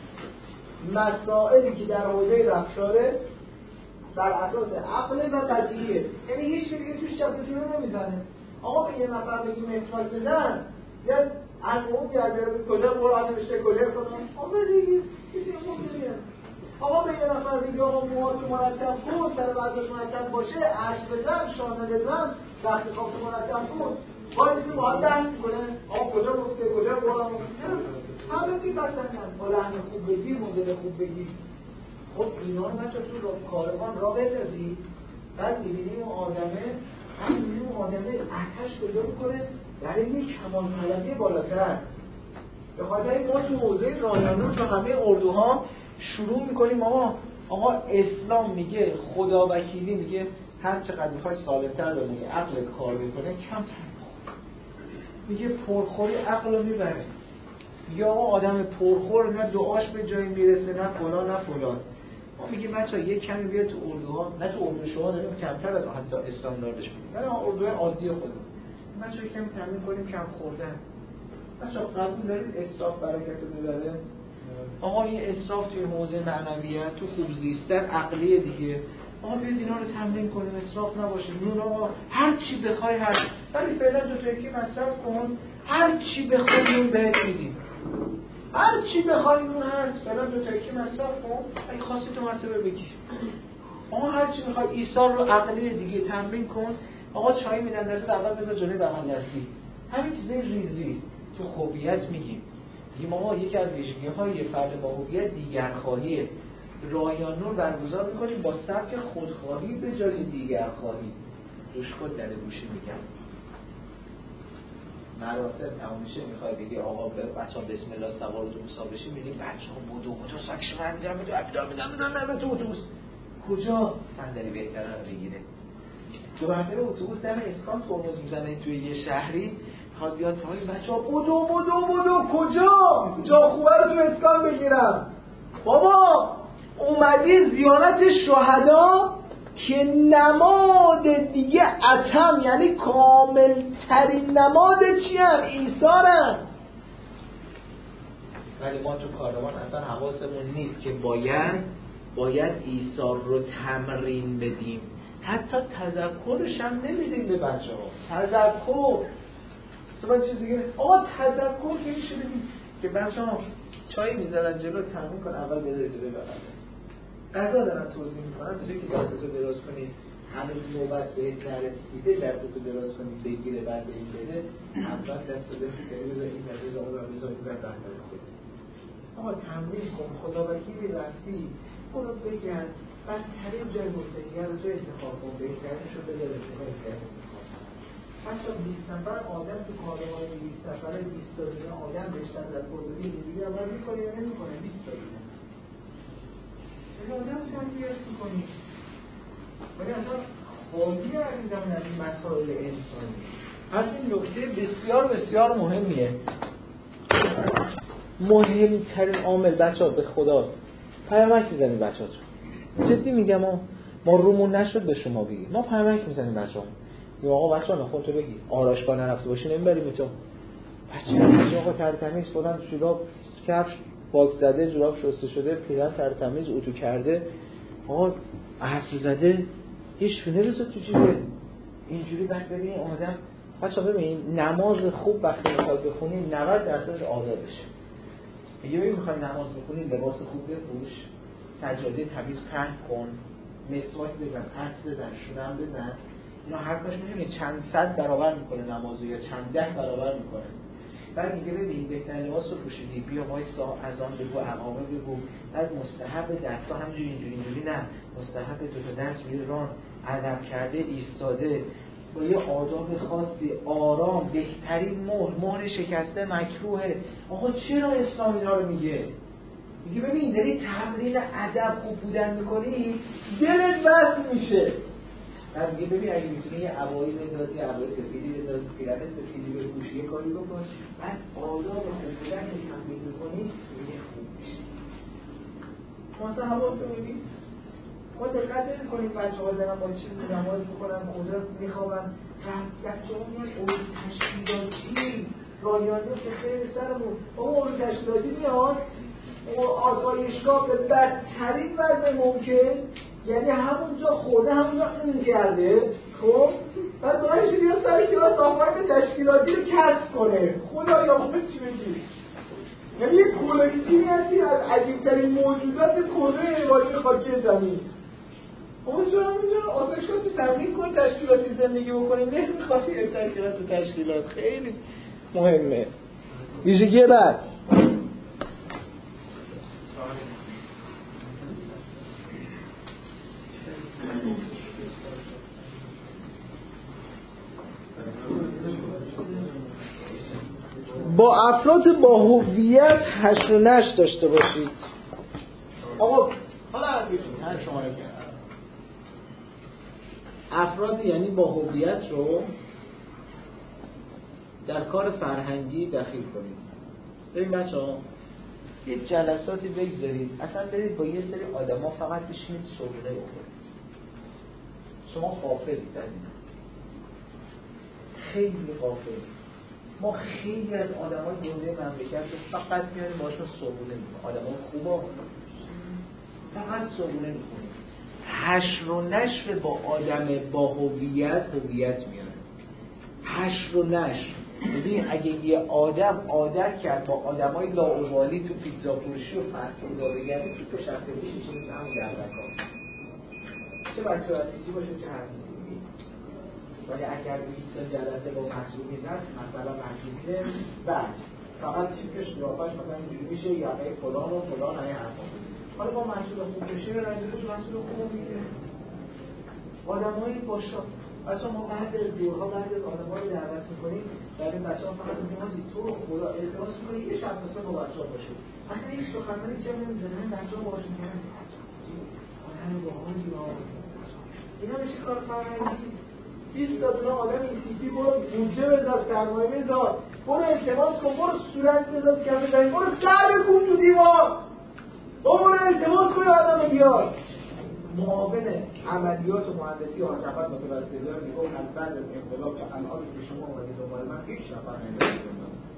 مسائلی که در حوزه رفتاره بر اساس عقل و بدیهیه. یعنی هیچ چیزی توش چپتون رو نمیزنه. آقا به یه نفر بگی مسواک بزن یا از اون بیاد کجا قرآن نوشته کجا کنم، آقا دیگه کسی خوب نمیاد. آقا به یه نفر بگی آقا موهاتو مرتب کن، سر بعدش مرتب باشه، عشق بزن، شانه بزن، وقتی خوابتو مرتب کن، باید که باید درست میکنه. آقا کجا گفته کجا قرآن گفته، همه که بسنن با لحن خوب بگی، مدل خوب بگی. خب اینا رو بچه تو را کاروان را بندازی، بعد میبینی اون آدمه هم میبینی اون آدمه اتش پیدا میکنه برای یک کمال طلبی بالاتر. به خاطر ما تو حوزه راهیانور تو همه اردوها شروع میکنیم ما آقا اسلام میگه خدا وکیلی میگه هر چقدر میخوای سالمتر بمونی عقلت کار بکنه کم تر میگه پرخوری عقل رو میبره. میگه آقا آدم پرخور نه دعاش به جایی میرسه نه فلان نه فلان. ما میگیم بچه‌ها یک کمی بیاد تو اردوها، نه تو اردو شما داریم کمتر از حتی استانداردش میگیم، نه اردوی عادی خودمون بچه‌ها کمی تمرین کنیم کم خوردن. بچه‌ها قبول دارید اسراف برکت رو میبره؟ آقا این اسراف توی حوزه معنویت تو خوب زیستن عقلیه دیگه. آقا بیاید اینا رو تمرین کنیم، اسراف نباشه. نون آقا هر چی بخوای هست، ولی فعلا دو تا یکی مصرف کن، هر چی بخوای نون بهت میدیم، هر چی بخوای نون هست، فعلا دو تا یکی مصرف کن، اگه خواستی تو مرتبه بگیر. آقا هر چی میخوای ایثار رو عقلی دیگه تمرین کن. آقا چای میدن دست اول بذار جلوی بغل دستی، همین چیزای ریزی تو خوبیت میگیم. میگیم آقا یکی از ویژگی‌های یه فرد با هویت دیگرخواهیه. راهیان نور برگزار می‌کنیم با سبک خودخواهی به جای دیگرخواهی. روش خود در گوشی میگم مراسم تمام میشه، میخوای بگی آقا بچه‌ها بسم الله سوار اتوبوس بشین، میگی بچه‌ها بدو بدو سکش من میذارم بدو ابدا میدم میذارم نه تو اتوبوس کجا صندلی بهتره رو بگیره. تو وقتی اتوبوس دم اسکان ترمز میزنه توی یه شهری میخواد بیاد پایین، بچه‌ها بدو بدو بدو کجا جا خوبه رو تو اسکان بگیرم. بابا اومدی زیارت شهدا که نماد دیگه اتم، یعنی کامل ترین نماد چی هم؟ ایثارن. ولی ما تو کاروان اصلا حواسمون نیست که باید باید ایثار رو تمرین بدیم. حتی تذکرش هم نمیدیم به بچه ها. تذکر سبا چیز دیگه آقا تذکر که میشه بدیم که بچه ها چای میزنن جلو تمرین کن اول بده جلوی بغل غذا دارن توضیح میکنن بجای که دستتو دراز کنید هنوز نوبت به یک نرسیده دستتو دراز کنید بگیره بعد این بده اول دستتو بگیره که بذار این دست آقا رو بذار این بعد بهتر خود. آقا تمرین کن، خدا وکیلی رفتی برو بگن بدترین جای مستقیه رو جای انتخاب کن، بهترین شو بذار انتخاب کرد. حتی بیست نفر آدم تو کاروان بیست نفر بیست تا دونه آدم بشتن در پردازی اینجوری اول میکنه یا نمیکنه بیست تا دونه آدم تنبیهش میکنی. ولی اصلا خواهی عزیزم از این مسائل انسانی از این نکته بسیار بسیار مهمیه. مهمترین عامل بچه ها به خداست. پیامک میزنیم بچه ها جدی میگم ما ما رومون نشد به شما بگی ما پیامک میزنیم بچه ها یا آقا بچه ها نخون تو بگی آراشگاه نرفته باشی نمیبریم تو بچه ها آقا ترتمیز فلان جوراب کفش باکس زده جوراب شسته شده پیرن ترتمیز اتو کرده آقا عصر زده هیچ نمی‌رسه تو جیبه اینجوری. بعد ببین آدم بچه ها ببین نماز خوب وقتی میخوای بخونی نود درصد آدابشه. یه ببین میخوای نماز بخونی لباس خوب بپوش، سجاده تمیز پهن کن، مسواک بزن، عطر بزن، شونم بزن. اینا هر کاش می‌بینی چند صد برابر میکنه نمازو یا چند ده برابر میکنه. بعد میگه ببین بهترین لباس رو پوشیدی بیا وایسا اذان بگو اقامه بگو. بعد مستحب دستا همینجوری اینجوری اینجوری نه مستحب دو تا دست روی ران ادب کرده ایستاده با یه آداب خاصی آرام. بهترین مهر مهر شکسته مکروهه. آقا چرا اسلام اینا رو میگه؟ میگه ببین داری تمرین ادب خوب بودن میکنی دلت بس میشه. بعد میگه ببین اگه میتونی یه عبایی بندازی، عبایی سفیدی بندازی، پیرهن سفیدی بپوشی، یه کاری بکن، بعد آداب خوب بودن که تمرین میکنی میگه خوب میشه. مثلا حواستون میگی ما دقت نمی‌کنیم بچه‌ها دارن با چی نماز می‌خونن، کجا می‌خوابن، بچه‌ها میان اردو تشکیلاتی رایانه که خیلی سرمون بابا اردو تشکیلاتی میاد آسایشگاه به بدترین وضع ممکن، یعنی همونجا خورده همونجا این کرده، خب بعد باید بیا سر کلاس آفرین تشکیلاتی رو کسب کنه. خدا یا خود چی بگی؟ یعنی یک کلکتیوی هستی از عجیب‌ترین موجودات کره عبادی خاکی زمین. اونجا همونجا آسایشگاه تو تمرین کن، تشکیلاتی زندگی بکنیم، نمیخواستی تشکیلات و تشکیلات خیلی مهمه. ویژگی بعد با افراد با هویت حشر و نشر داشته باشید. آقا حالا هر شما رو افراد یعنی با هویت رو در کار فرهنگی دخیل کنید. ببین بچه‌ها یه جلساتی بگذارید اصلا برید با یه سری آدما فقط بشینید صبحونه بخورید. شما غافلید از این، خیلی غافلید. ما خیلی از آدمای دنیای مملکت رو فقط میاریم باشون صبحونه میکنیم. آدمای خوبا فقط صبحونه میکنیم. حشر و نشر با آدم با هویت هویت میاره. حشر و نشر، ببین اگه یه آدم عادت کرد با آدمای لاابالی تو پیتزا فروشی و فست فود بگردی تو تو شب پیش چیزی همون دردکار چه بچه عزیزی باشه چه هر چیزی. ولی اگر بیست جلسه با محصولی هست مثلا محصولیه بعد فقط چیپش قیافش مثلا اینجوری میشه یقه فلان و فلان همه حرفا. حالا با محصول خوب بشه رنجش محصول خوب میگه. آدمایی باشه بچه ما بعد از دورها بعد از آدم‌ها رو دعوت می‌کنیم در این بچه‌ها فقط میگن تو رو خدا التماس می‌کنی یه شب مثلا با بچه‌ها باشه. اصلا این سخنرانی چه نمی‌زنه بچه‌ها باشه میگن آدم باحالی ها. اینا میشه کار فرهنگی. بیست تا دونه آدم این تیپی برو بودجه بذار، سرمایه بذار، برو التماس کن، برو صورت بذار کف زمین، برو سر بکوب تو دیوار. برو التماس کن آدمو بیار. معاون عملیات و مهندسی حاجبت متوسطی‌ها میگه از بعد از انقلاب که الان که شما اومدید دنبال من هیچ نفر نمی‌دونید.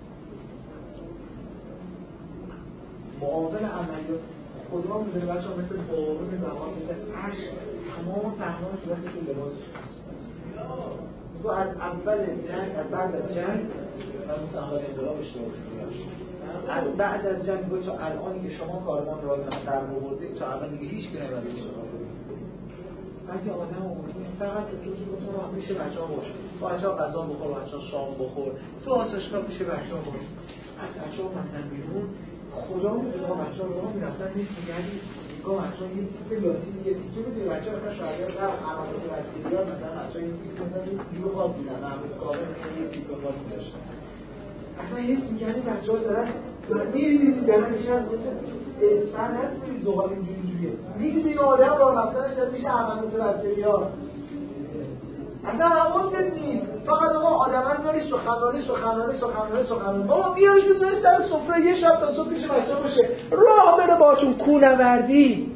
معاون عملیات خدا می‌دونه بچه‌ها مثل بارون زمان مثل عشق تمام فهمان صورتش رو لباسش هست. تو از اول جنگ از بعد از جنگ و مستقبل انقلاب اشتباه شد. از بعد از جنگ تو الان که شما کاروان را در بردید تا الان دیگه هیچ کی نمی‌دونه اشتباه کنه. بعضی آدم اومدن فقط تو تو تو راه میشه بچه‌ها باشه. بچه‌ها غذا بخور، بچه‌ها شام بخور. تو آسایشگاه میشه بچه‌ها باشه. از بچه‌ها مثلا بیرون خدا می‌دونه بچه‌ها راه میرفتن نیست میگردی نگاه بچه‌ها یه تیپ لاتین یه تیپ می‌دونه بچه‌ها مثلا شاید در عملیات وسیله‌ها مثلا بچه‌ها یه تیپ مثلا یه خاص دیدن محمود کاوه یه تیپ خاصی داشتن. اصلا حس می‌کنی بچه‌ها دارن می‌بینید دارن میشن سر هست می‌بینید زغال اینجوری اینجوریه می‌بینید این آدم را رفتنش از میشه عملیات وسیله‌ها اصلا حواست نیست. فقط آقا آدم هم داری سخنرانی سخنرانی سخنرانی سخنرانی بابا بیارش بزنش در سفره یه شب تا صبح پیش بچه‌ها باشه راه بره باتون کوهنوردی.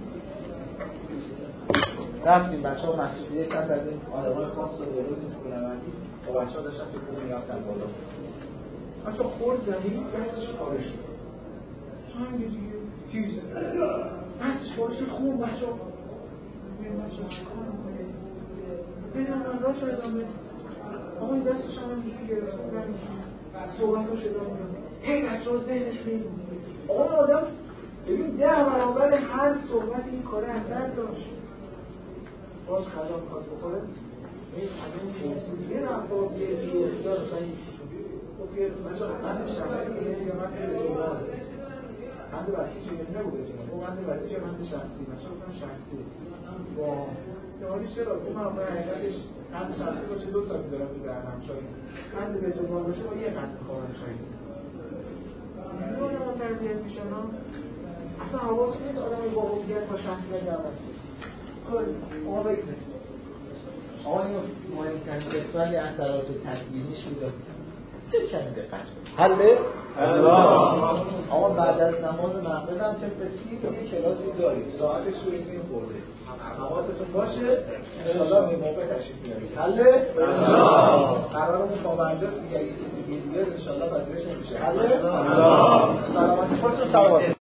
رفتیم بچه‌ها مسئولیت کرد از این آدمای خاص رو بردیم کوهنوردی با بچه‌ها داشتن تو کوه می‌رفتن بالا. بچه‌ها خورد زمین دستش پاره شد. سنگ دیگه تیزه. دستش پاره شد خوب بچه‌ها بچه‌ها چیکار می‌کنه؟ ببینم من را شاید آمده آقا این دستش هم اینجوری گرفت صحبت ها شده آمده هی بچه ها ذهنش میدون آقا این آدم ببین ده برابر هر صحبت این کاره اثر داشت. باز خدا میخواست بخوره این از اون پرسید یه رفتا یه جور اختیار مثلا این بچه ها قند شخصی یا قند جوان قند بسیج نبوده جوان او قند بسیج یا قند شخصی بچه ها بودن شخصی با حالی چرا؟ اون موقع حقیقتش قند شخصی باشه دو تا می‌ذارم تو دهنم چای قند به جوان باشه با یه قند می‌خورم چای اینو آدم ها تربیت میشن ها اصلا حواس نیست آدمی با هویت با شخصیت دعوت کنه. آقا بگذاریم. آقا اینو مهمترین قسمت اثرات تکوینیش میداد. چند دقت کنید. حله؟ آقا بعد از نماز مغرب هم تفسیر یه کلاسی داریم. ساعتش رو این خورده. حواستون باشه انشاءالله به موقع تشریف میارید. حله؟ قرارمون تا بعدش دیگه یه چیزی دیگه انشاءالله پذیرش نمیشه. حله؟ سلامتی خودتون سلامتی.